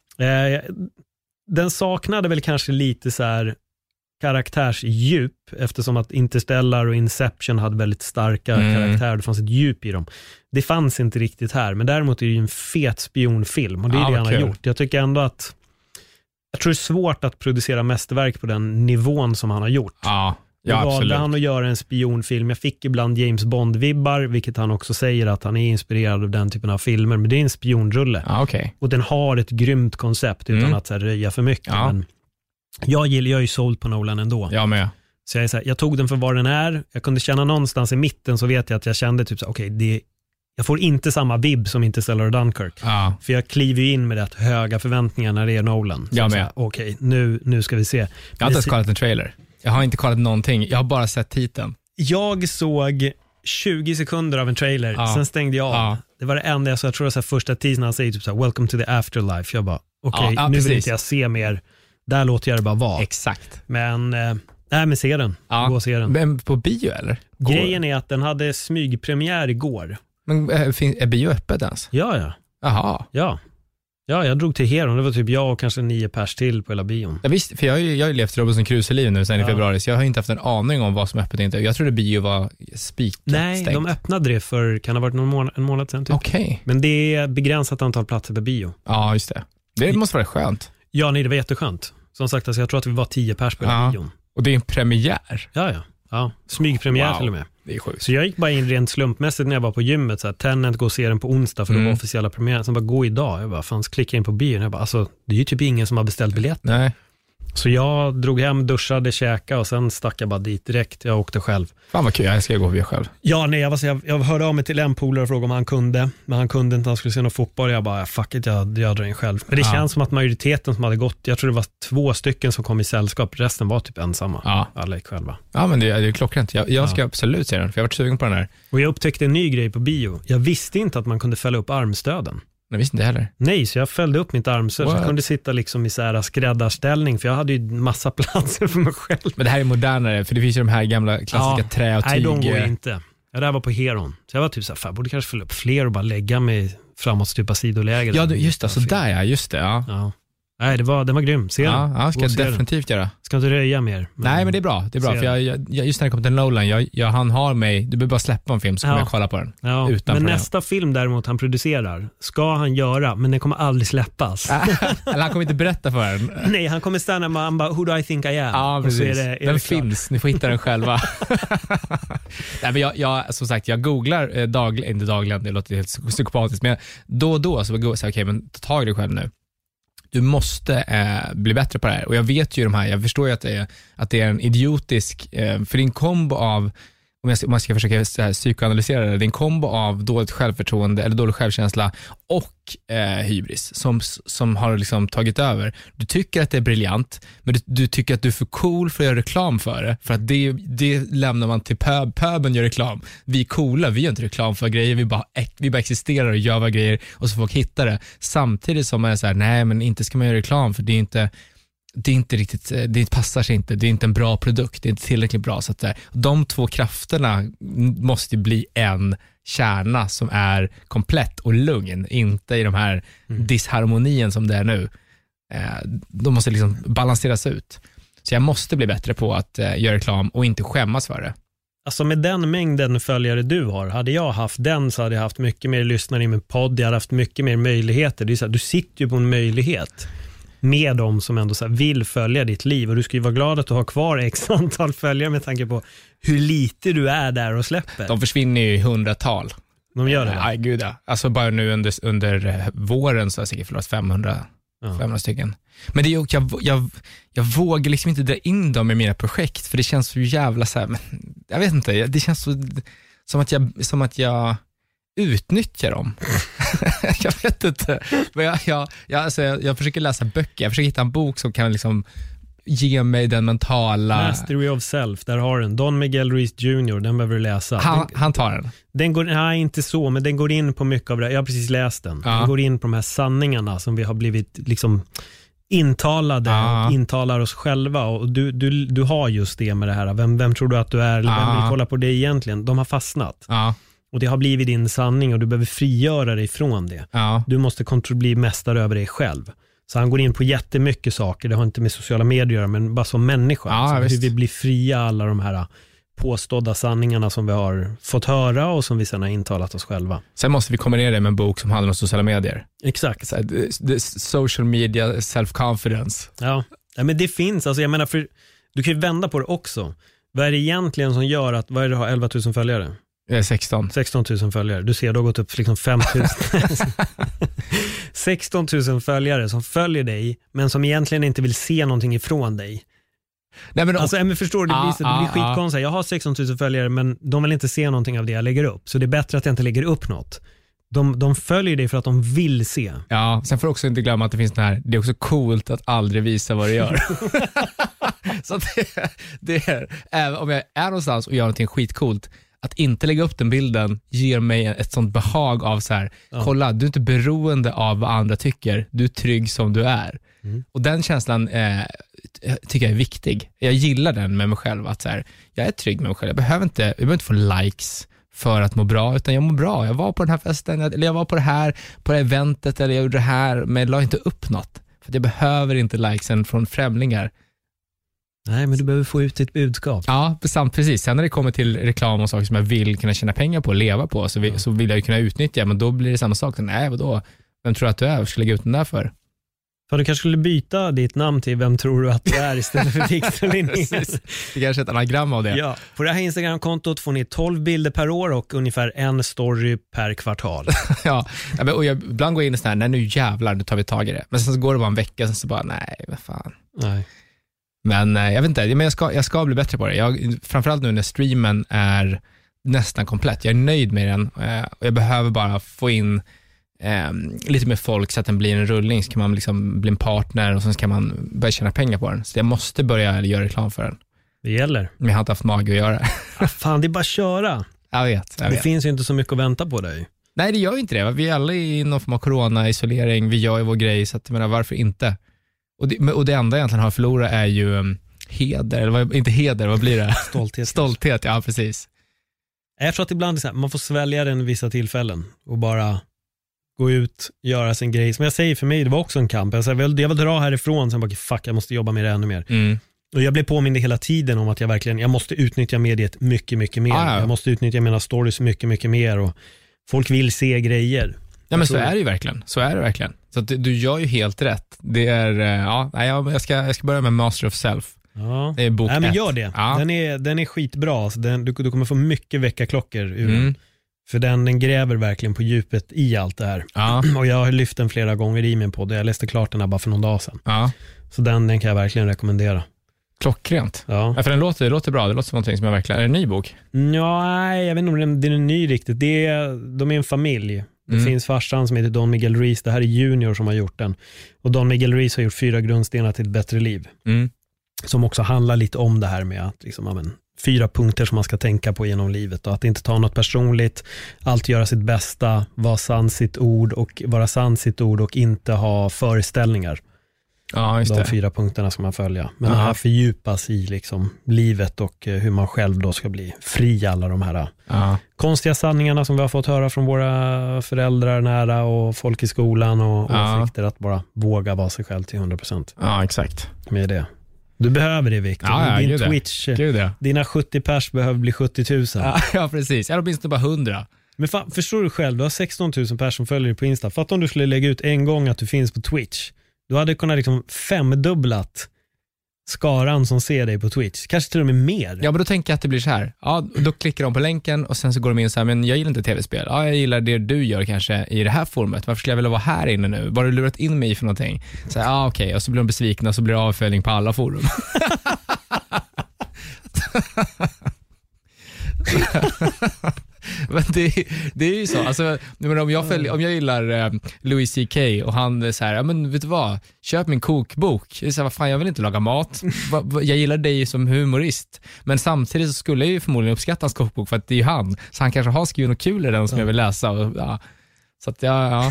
S2: Den saknade väl kanske lite så här karaktärsdjup, eftersom att Interstellar och Inception hade väldigt starka mm. karaktärer. Det fanns ett djup i dem. Det fanns inte riktigt här, men däremot är det ju en fet spionfilm och det är ja, det han har gjort. Jag tycker ändå att jag tror det är svårt att producera mästerverk på den nivån som han har gjort.
S3: Ja.
S2: Ja,
S3: ja,
S2: valde han att göra en spionfilm. Jag fick ibland James Bond-vibbar, vilket han också säger att han är inspirerad av den typen av filmer. Men det är en spionrulle.
S3: Ja, okay.
S2: Och den har ett grymt koncept utan mm. att så här, röja för mycket.
S3: Ja. Men
S2: jag gillar, jag är ju såld på Nolan ändå.
S3: Jag med.
S2: Så jag, är så här, jag tog den för vad den är. Jag kunde känna någonstans i mitten, så vet jag att jag kände typ så okej, okay, jag får inte samma vibb som Interstellar och Dunkirk.
S3: Ja.
S2: För jag kliver ju in med rätt höga förväntningar när det är Nolan. Så
S3: jag med.
S2: Okej, okay, nu, nu ska vi se.
S3: Jag har inte ens kollat en trailer. Jag har inte kollat någonting. Jag har bara sett titeln.
S2: Jag såg tjugo sekunder av en trailer. Ja. Sen stängde jag av. Ja. Det var det enda jag såg. Jag tror att första teasern han säger typ så här, welcome to the afterlife. Jag bara, okej, okay, ja, nu precis. Vill inte jag se mer. Där låter jag det bara vara.
S3: Exakt.
S2: Men, äh, nej men se den.
S3: Ja.
S2: Gå och se den.
S3: Men på bio eller? Går.
S2: Grejen är att den hade smygpremiär igår.
S3: Men äh, är bio öppet ens?
S2: Ja, ja.
S3: Jaha.
S2: Ja. Ja, jag drog till Heron. Det var typ jag och kanske nio pers till på hela bion.
S3: Ja, visst, för jag har ju, jag har ju levt Robinson Crusoe-liv nu sen ja. i februari, så jag har inte haft en aning om vad som är öppet inte. Jag trodde bio var spikat.
S2: Nej,
S3: stängt.
S2: De öppnade det för, kan det ha varit någon månad, en månad sedan typ.
S3: Okej. Okay.
S2: Men det är begränsat antal platser på bio.
S3: Ja, just det. Det måste vara skönt.
S2: Ja, nej, det var jätteskönt. Som sagt, alltså, jag tror att vi var tio pers på hela
S3: ja.
S2: bion.
S3: Och det är en premiär?
S2: Ja, ja. ja. Smygpremiär wow. till och med.
S3: Det är sjukt.
S2: Så jag gick bara in rent slumpmässigt när jag var på gymmet. Så här, Tenet, gå och se den på onsdag för mm. det var officiella premiären. Sen bara, gå idag. Jag bara, fanns klicka in på bion. Jag bara, alltså, det är ju typ ingen som har beställt biljett.
S3: Nej.
S2: Så jag drog hem, duschade, käka och sen stack jag bara dit direkt. Jag åkte själv.
S3: Fan vad kul, jag ska gå via själv.
S2: Ja, nej, jag, var så, jag, jag hörde av mig till en polare och frågade om han kunde. Men han kunde inte, han skulle se någon fotboll. Jag bara, fuck it, jag, jag drar in själv. Men det ja. känns som att majoriteten som hade gått, jag tror det var två stycken som kom i sällskap. Resten var typ ensamma. Ja. Alla gick själva. Ja, men det, det är klockrent. Jag, jag ska ja. absolut se den, för jag har varit sugen på den här. Och jag upptäckte en ny grej på bio. Jag visste inte att man kunde fälla upp armstöden.
S3: Jag visste inte heller.
S2: Nej, så jag följde upp mitt armstöd. Så jag kunde sitta liksom i så här skräddarställning. För jag hade ju massa platser för mig själv. Men det här är modernare, för det finns ju de här gamla klassiska ja, trä och tyg. Nej, de går inte. Jag där var på Heron. Så jag var typ så här, fan, jag borde kanske fälla upp fler och bara lägga mig framåt stupa sidoläge.
S3: Ja, just det. Så där ja, just det. Ja. ja.
S2: Nej, det var, den var grym. Se
S3: ja,
S2: den.
S3: Ja, ska jag definitivt den. göra.
S2: Ska inte röja mer.
S3: Men nej, men det är bra. Det är bra. För jag, jag, just när det kommer till Nolan, jag, jag, han har mig, du behöver bara släppa en film så kommer ja. jag kolla på den. Ja. Utan men problem. Nästa film däremot han producerar ska han göra, men den kommer aldrig släppas. Eller han kommer inte berätta för den. Nej, han kommer stanna med han bara, who do I think I am? Ja, precis. Och så är det, är den finns, ni får hitta den själva. Nej, men jag, jag, som sagt, jag googlar eh, dagligen, inte dagligen, det låter helt psykopatiskt, men då och då så går jag så okej, okay, men ta tag i dig själv nu. Du måste eh, bli bättre på det här. Och jag vet ju de här, jag förstår ju att det är, att det är en idiotisk, eh, för din kombo av, om jag ska, om man ska försöka så här, psykoanalysera det, din kombo av dåligt självförtroende eller dålig självkänsla och eh, hybris som, som har liksom tagit över. Du tycker att det är briljant, men du, du tycker att du är för cool för att göra reklam för det. För att det, det lämnar man till pöb. Pöben gör reklam. Vi är coola, vi gör inte reklam för grejer. Vi bara, vi bara existerar och gör grejer och så folk hittar det. Samtidigt som man är så här, nej men inte ska man göra reklam för det är inte... det är inte riktigt, det passar sig inte, det är inte en bra produkt, det är inte tillräckligt bra, så att där, de två krafterna måste bli en kärna som är komplett och lugn, inte i de här mm. disharmonien som det är nu. Eh, de måste liksom balanseras ut. Så jag måste bli bättre på att eh, göra reklam och inte skämmas för det. Alltså med den mängden följare du har, hade jag haft den så hade jag haft mycket mer lyssnare i min podd, jag hade haft mycket mer möjligheter. Det är så här, du sitter ju på en möjlighet med dem som ändå så här vill följa ditt liv, och du ska ju vara glad att du har kvar x antal följare med tanke på hur lite du är där och släpper. De försvinner ju i hundratal. De gör det? Nej, äh, gud ja. Alltså bara nu under, under våren så har jag säkert förlorat femhundra, ja. femhundra stycken. Men det är ju, jag, jag, jag vågar liksom inte dra in dem i mina projekt, för det känns så jävla så här, men jag vet inte, det känns så, som att jag, som att jag utnyttjar dem. Jag vet inte. Men jag, jag, jag, alltså jag, jag försöker läsa böcker. Jag försöker hitta en bok som kan liksom ge mig den mentala... Mastery of Self, där har den. Don Miguel Ruiz junior, den behöver du läsa. Han, den, han tar den. Den går, nej, inte så, men den går in på mycket av det. Jag har precis läst den. Ja. Den går in på de här sanningarna som vi har blivit liksom intalade ja. och intalar oss själva. Och du, du, du har just det med det här. Vem, vem tror du att du är? Eller ja. vem vill kolla på det egentligen? De har fastnat. Ja. Och det har blivit din sanning och du behöver frigöra dig från det. Ja. Du måste kontro- bli mästare över dig själv. Så han går in på jättemycket saker. Det har inte med sociala medier att göra, men bara som människa. Ja, alltså, hur vi blir fria alla de här påstådda sanningarna som vi har fått höra och som vi sedan har intalat oss själva. Sen måste vi kombinera det med en bok som handlar om sociala medier. Exakt. Så, the, the social media self-confidence. Ja. Ja, men det finns. Alltså, jag menar, för, du kan ju vända på det också. Vad är det egentligen som gör att, vad är det du har elva tusen följare? sexton. sexton tusen följare. Du ser, du har gått upp liksom fem tusen. sexton tusen följare som följer dig, men som egentligen inte vill se någonting ifrån dig. Nej, men alltså, men förstår du, det blir, så, det blir skitkonstigt. Jag har sexton tusen följare, men de vill inte se någonting av det jag lägger upp. Så det är bättre att jag inte lägger upp något. De, de följer dig för att de vill se. Ja, sen får också inte glömma att det finns den här, det är också coolt att aldrig visa vad du gör. Så det, det är, även om jag är någonstans och gör någonting skitcoolt, att inte lägga upp den bilden ger mig ett sånt behag av så här, ja. kolla, du är inte beroende av vad andra tycker, du är trygg som du är. Mm. Och den känslan eh, tycker jag är viktig. Jag gillar den med mig själv, att så här, jag är trygg med mig själv. Jag behöver inte, jag behöver inte få likes för att må bra, utan jag mår bra. Jag var på den här festen, eller jag var på det här, på det här eventet, eller jag gjorde det här, men jag la inte upp något. För jag behöver inte likesen från främlingar. Nej, men du behöver få ut ditt budskap. Ja, samt precis. Sen när det kommer till reklam och saker som jag vill kunna tjäna pengar på och leva på, så vill, ja. så vill jag ju kunna utnyttja, men då blir det samma sak. Nej, vadå? Vem tror att du är? Vad ska jag lägga ut den där för?
S2: För du kanske skulle byta ditt namn till Vem tror du att du är istället för Viktor Linnéus.
S3: Det kanske är ett anagram av det.
S2: Ja, på det här Instagram-kontot får ni tolv bilder per år och ungefär en story per kvartal.
S3: Ja, och jag ibland går in i sån här, nej nu jävlar, nu tar vi tag i det. Men sen så går det bara en vecka, sen så bara, nej, vad fan.
S2: Nej.
S3: Men jag vet inte, men jag ska, jag ska bli bättre på det. Jag, framförallt nu när streamen är nästan komplett. Jag är nöjd med den och jag behöver bara få in eh, lite mer folk så att den blir en rullning, så kan man liksom bli en partner och sen kan man börja tjäna pengar på den. Så jag måste börja göra reklam för den.
S2: Det gäller.
S3: Men jag har inte haft mage att göra.
S2: Ah, fan, det är bara att köra.
S3: Jag vet. Jag
S2: det
S3: vet.
S2: finns ju inte så mycket att vänta på dig.
S3: Nej, det gör ju inte det. Vi är alla i någon form av corona-isolering. Vi gör ju vår grej, så att, jag menar, varför inte? Och det, och det enda jag egentligen har förlorat är ju um, heder, eller vad, inte heder, vad blir det?
S2: Stolthet.
S3: Stolthet, ja precis.
S2: Jag tror att ibland är så här, man får svälja den i vissa tillfällen och bara gå ut, göra sin grej. Som jag säger, för mig, det var också en kamp. Jag, säger, jag, vill, jag vill dra härifrån, sen bara, fuck, jag måste jobba med det ännu mer. Mm. Och jag blev påmind hela tiden om att jag verkligen, jag måste utnyttja mediet mycket, mycket mer. Ah, ja. Jag måste utnyttja mina stories mycket, mycket mer och folk vill se grejer.
S3: Ja, men så är det ju verkligen. Så är det verkligen. Så att du, du gör ju helt rätt. Det är, ja, jag ska, jag ska börja med Master of Self.
S2: Ja.
S3: Det är bok
S2: Nej, men
S3: ett.
S2: gör det.
S3: Ja.
S2: Den är, den är skitbra. Så den, du, du kommer få mycket väckarklockor ur
S3: mm.
S2: den. För den, den gräver verkligen på djupet i allt det här.
S3: Ja.
S2: Och jag har lyft den flera gånger i min podd. Jag läste klart den här bara för någon dag sedan.
S3: Ja.
S2: Så den, den kan jag verkligen rekommendera.
S3: Klockrent.
S2: Ja.
S3: Ja, för den låter, det låter bra. Det låter som någonting som jag verkligen... Är det en ny bok?
S2: Ja, nej, jag vet inte om den, den är ny riktigt. Det är, de är en familj. Det mm. finns farsan som heter Don Miguel Ruiz. Det här är Junior som har gjort den. Och Don Miguel Ruiz har gjort fyra grundstenar till ett bättre liv.
S3: Mm.
S2: Som också handlar lite om det här med att liksom, amen, fyra punkter som man ska tänka på genom livet. Och att inte ta något personligt. Allt göra sitt bästa. Vara sann sitt ord och vara sann sitt ord och inte ha föreställningar.
S3: Ja, just
S2: De
S3: det.
S2: fyra punkterna ska man följa. Men
S3: Aha.
S2: det här fördjupas i liksom livet och hur man själv då ska bli fri i alla de här
S3: Aha.
S2: konstiga sanningarna som vi har fått höra från våra föräldrar nära och folk i skolan och
S3: ja.
S2: åsikter, att bara våga vara sig själv till hundra procent.
S3: Ja, exakt.
S2: Med det. Du behöver det, Victor.
S3: Ja, ja,
S2: Din
S3: gud
S2: Twitch,
S3: det. Gud det.
S2: Dina sjuttio pers behöver bli sjuttio tusen.
S3: Ja, ja, precis. Jag har åtminstone bara hundra.
S2: Men fan, förstår du själv, du har sexton tusen personer som följer dig på Insta. Fatta om du skulle lägga ut en gång att du finns på Twitch. Du hade kunnat liksom femdubblat skaran som ser dig på Twitch. Kanske till och med mer.
S3: Ja, men då tänker jag att det blir så här. Ja, då klickar de på länken och sen så går de in så här, men jag gillar inte tv-spel. Ja, jag gillar det du gör kanske i det här forumet. Varför skulle jag vilja vara här inne nu? Vad har du lurat in mig för någonting? Så här, ja okej. Okay. Och så blir de besvikna och så blir det avföljning på alla forum. Men det, det är ju så alltså, om, jag följer, om jag gillar eh, Louis C K och han är så här, ja men vet du vad, köp min kokbok. Det är så här, vad fan, jag vill inte laga mat. Jag gillar dig som humorist. Men samtidigt så skulle jag ju förmodligen uppskatta hans kokbok, för att det är ju han. Så han kanske har skrivit något kul i den som jag vill läsa och, ja. Så att ja, ja.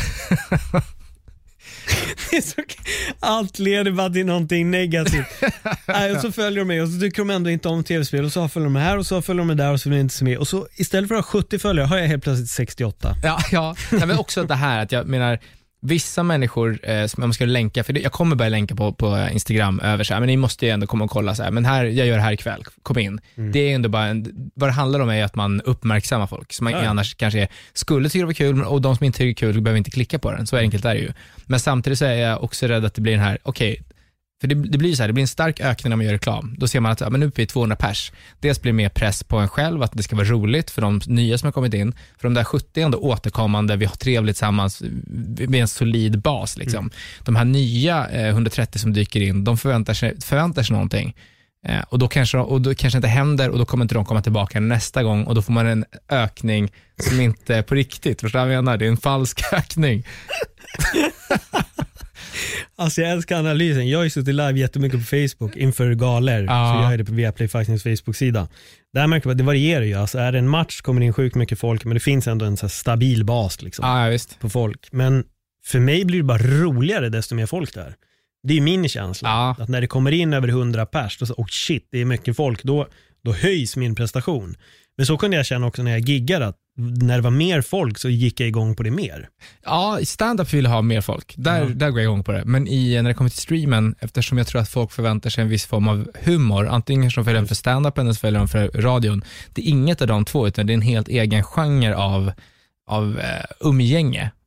S2: Det är så, allt leder bara till någonting negativt. Nej, och så följer de med och så tycker de ändå inte om tv-spel och så följer de här och så följer de där och så vill de inte se med. Och så istället för att ha sjuttio följare har jag helt plötsligt sextioåtta.
S3: Ja, ja. Nej, men också det här att jag menar, vissa människor eh, som jag ska länka, för det, jag kommer börja länka på, på Instagram över så här, men ni måste ju ändå komma och kolla så här, men här, jag gör det här ikväll, kom in. Mm. Det är ändå bara en, vad det handlar om är att man uppmärksammar folk som man ja. annars kanske skulle tycka det var kul, och de som inte tycker det är kul behöver inte klicka på den, så enkelt är det ju. Men samtidigt så är jag också rädd att det blir den här, okej okay, för det, det blir så här, det blir en stark ökning när man gör reklam. Då ser man att ja, men nu är vi tvåhundra pers. Dels blir det mer press på en själv att det ska vara roligt för de nya som har kommit in. För de där sjuttio ändå återkommande, vi har trevligt tillsammans med en solid bas liksom. Mm. De här nya eh, hundratrettio som dyker in, de förväntar sig, förväntar sig någonting. Eh, och, då kanske, och då kanske inte händer, och då kommer inte de komma tillbaka nästa gång, och då får man en ökning som inte är på riktigt. Förstår du vad jag menar? Det är en falsk ökning.
S2: Alltså jag älskar analysen. Jag har ju suttit live jättemycket på Facebook inför galer. Ja. Så jag är det på Viaplay Fightings Facebook-sida. Där märker man att det varierar ju. Alltså är det en match kommer det in sjukt mycket folk, men det finns ändå en så här stabil bas liksom,
S3: ja, visst.
S2: På folk. Men för mig blir det bara roligare desto mer folk där. Det är ju min känsla. Ja. Att när det kommer in över hundra pers, då så, oh shit, det är mycket folk. Då, då höjs min prestation. Men så kunde jag känna också när jag giggade, att när det var mer folk så gick jag igång på det mer.
S3: Ja, i stand-up vill jag ha mer folk. Där, mm. där går jag igång på det. Men i, när det kommer till streamen, eftersom jag tror att folk förväntar sig en viss form av humor, antingen som följer den för stand-up eller så följer den för radion. Det är inget av de två, utan det är en helt egen genre av, av uh, umgänge.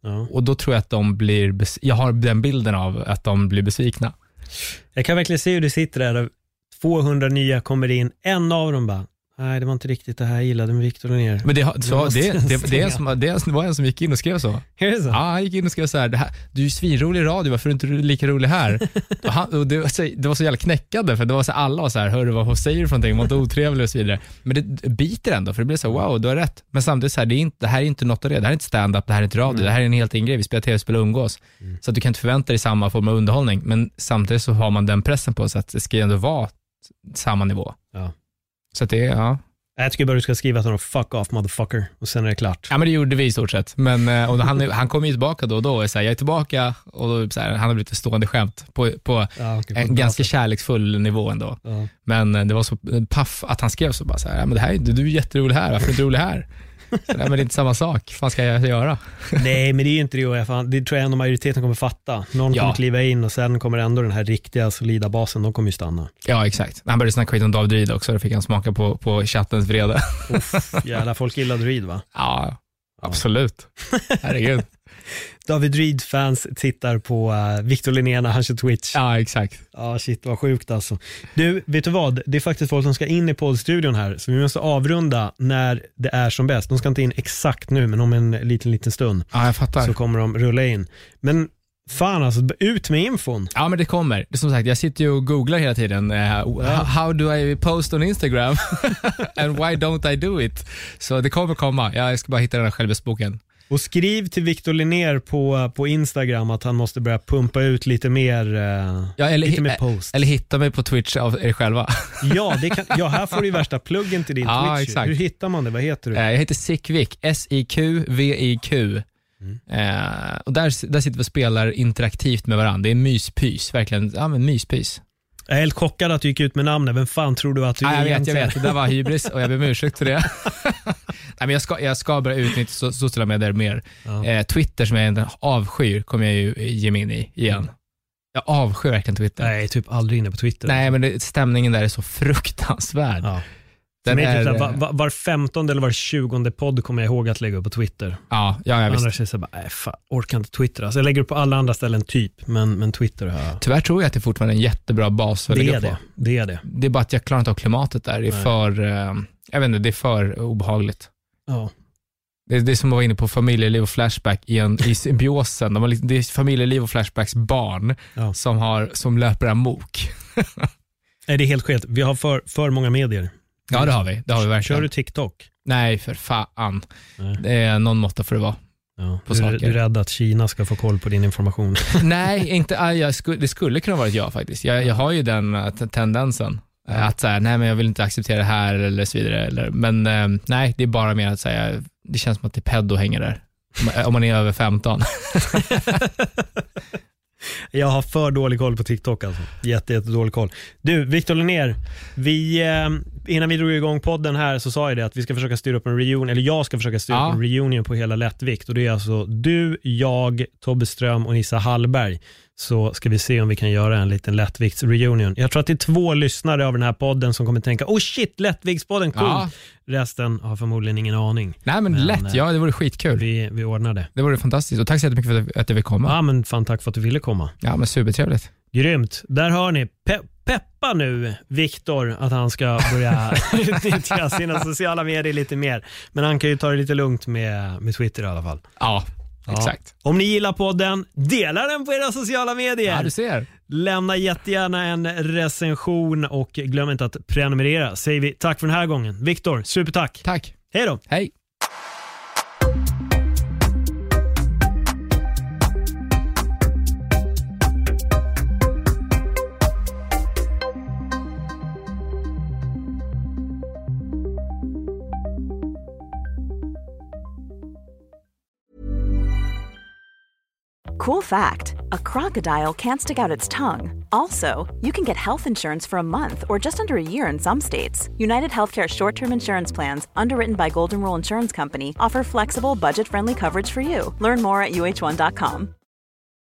S3: Ja. Och då tror jag att de blir, bes- jag har den bilden av att de blir besvikna.
S2: Jag kan verkligen se hur det sitter där. tvåhundra nya kommer in. En av dem bara, nej det var inte riktigt det här jag gillade med Victor Linnér.
S3: Men det, så, det, det, det, det, är som, det var en som gick in och skrev så.
S2: Är det så?
S3: Ja, han gick in och skrev så här, det här du är ju svinrolig i radio, varför är du inte lika rolig här? och han, och det, var så, det var så jävla knäckande, för det var så alla var så här, hörru vad säger du för någonting, var inte otrevlig och så vidare. Men det biter ändå, för det blir så wow, du har rätt. Men samtidigt så här, det, är inte, det här är inte något av det, det här är inte stand-up, det här är inte radio, mm. det här är en helt egen grej, vi spelar tv-spel och umgås. Mm. Så att du kan inte förvänta dig samma form av underhållning, men samtidigt så har man den pressen på sig att det ska ändå vara samma nivå.
S2: Ja.
S3: Så att det är, ja.
S2: Jag tycker bara du ska skriva att han fuck off motherfucker och sen är det klart.
S3: Ja men det gjorde vi i stort sett. Men och han, han kom ju tillbaka då och då och så här, jag är tillbaka och då, så här, han har blivit ett stående skämt på, på ja, okay, en ganska sätt. Kärleksfull nivå ändå. Ja. Men det var så paff att han skrev så bara så här, ja, men det här, du är jätterolig här, varför är du inte rolig här? Så, nej, men det är inte samma sak, vad fan ska jag göra? Nej men det är ju inte det, fan, det tror jag ändå majoriteten kommer fatta. Någon ja. kommer kliva in och sen kommer ändå den här riktiga solida basen, de kommer ju stanna. Ja exakt, han började snacka skit om David Ryd också, då fick han smaka på, på chattens vrede. Uff, jävla folk gillade Ryd va? Ja, absolut. Herregud. David Ryd-fans tittar på uh, Victor Linnér när han kör Twitch. Ja, exakt. Ja, ah, shit, vad sjukt alltså. Du, vet du vad? Det är faktiskt folk som ska in i poddstudion här, så vi måste avrunda när det är som bäst. De ska inte in exakt nu, men om en liten, liten stund. Ja, jag fattar. Så kommer de rulla in. Men fan alltså, ut med infon. Ja, men det kommer. Det är som sagt, jag sitter ju och googlar hela tiden. Uh, ja. How do I post on Instagram? And why don't I do it? Så det kommer komma. Jag ska bara hitta den här självbesboken. Och skriv till Victor Linnér på, på Instagram att han måste börja pumpa ut lite mer, uh, ja, eller, lite mer post. Eller hitta mig på Twitch av er själva. Ja, det kan, ja, här får du ju värsta pluggen till din ja, Twitch. Exakt. Hur hittar man det? Vad heter du? Jag heter Sickvik, S I Q V I Q. Mm. Uh, och där, där sitter vi och spelar interaktivt med varandra. Det är myspys, verkligen. Ja, men myspys. Jag är helt chockad att du gick ut med namnet. Vem fan tror du att du är? Ja, jag vet, jag vet. Det där var hybris och jag ber om ursäkt för det. Nej, men jag ska, jag ska börja utnyttja so- sociala medier mer. Ja. Eh, Twitter som jag avskyr kommer jag ju ge mig in i igen. Mm. Jag avskyr verkligen Twitter. Nej, jag är typ aldrig inne på Twitter. Nej, men det, stämningen där är så fruktansvärd. Ja. Den är, typ, var, var, var femtonde eller var tjugonde podd kommer jag ihåg att lägga upp på Twitter. Ja, ja jag visst. Annars är det så bara, nej fan, orkar inte Twitter. Alltså jag lägger upp på alla andra ställen typ, men, men Twitter har jag... Tyvärr tror jag att det är fortfarande en jättebra bas att lägga på. Det är det. Det är bara att jag klarar inte av klimatet där. Det är nej. för, eh, jag vet inte, det är för obehagligt. Ja. Det, det är som att vara inne på familjeliv och Flashback i, en, i symbiosen. De har, det är familjeliv och Flashbacks barn ja. som, har, som löper amok. Nej, det är helt skit. Vi har för, för många medier. Ja, det har vi. Det har vi verkligen. Kör du TikTok? Nej, för fan. Nej. Det är någon måtta för det vara. Ja. På du, saker. Du är rädd att Kina ska få koll på din information? Nej, inte, jag skulle, det skulle kunna vara jag faktiskt. Jag, jag har ju den uh, tendensen. Ja. Att säga, nej men jag vill inte acceptera det här eller så vidare. Eller, men uh, nej, det är bara mer att säga, det känns som att det är pedo hänger där. Om man är över femton. Jag har för dålig koll på TikTok alltså. Jätte, jätte dålig koll. Du, Victor Linnér, vi, eh, innan vi drog igång podden här så sa jag det att vi ska försöka styra upp en reunion, eller jag ska försöka styra ja. upp en reunion på hela Lättvikt. Och det är alltså du, jag, Tobbe Ström och Nissa Hallberg. Så ska vi se om vi kan göra en liten Lättvikts reunion. Jag tror att det är två lyssnare av den här podden som kommer tänka, oh shit, Lättviktspodden, cool. Ja. Resten har förmodligen ingen aning. Nej men, men lätt, ja det vore skitkul. Vi, vi ordnar det. Det vore fantastiskt och tack så jättemycket för att du vill komma. Ja men fan tack för att du ville komma. Ja men supertrevligt. Grymt, där hör ni. Pe- peppa nu Victor att han ska börja utnyttja sina sociala medier lite mer. Men han kan ju ta det lite lugnt med, med Twitter i alla fall. Ja. Ja. Exakt. Om ni gillar podden, dela den på era sociala medier. Ja, du ser. Lämna jättegärna en recension och glöm inte att prenumerera. Säger vi tack för den här gången. Victor, supertack. Tack. Hej då. Hej.
S5: Cool fact, a crocodile can't stick out its tongue. Also, you can get health insurance for a month or just under a year in some states. United Healthcare short-term insurance plans, underwritten by Golden Rule Insurance Company, offer flexible, budget-friendly coverage for you. Learn more at U H one dot com.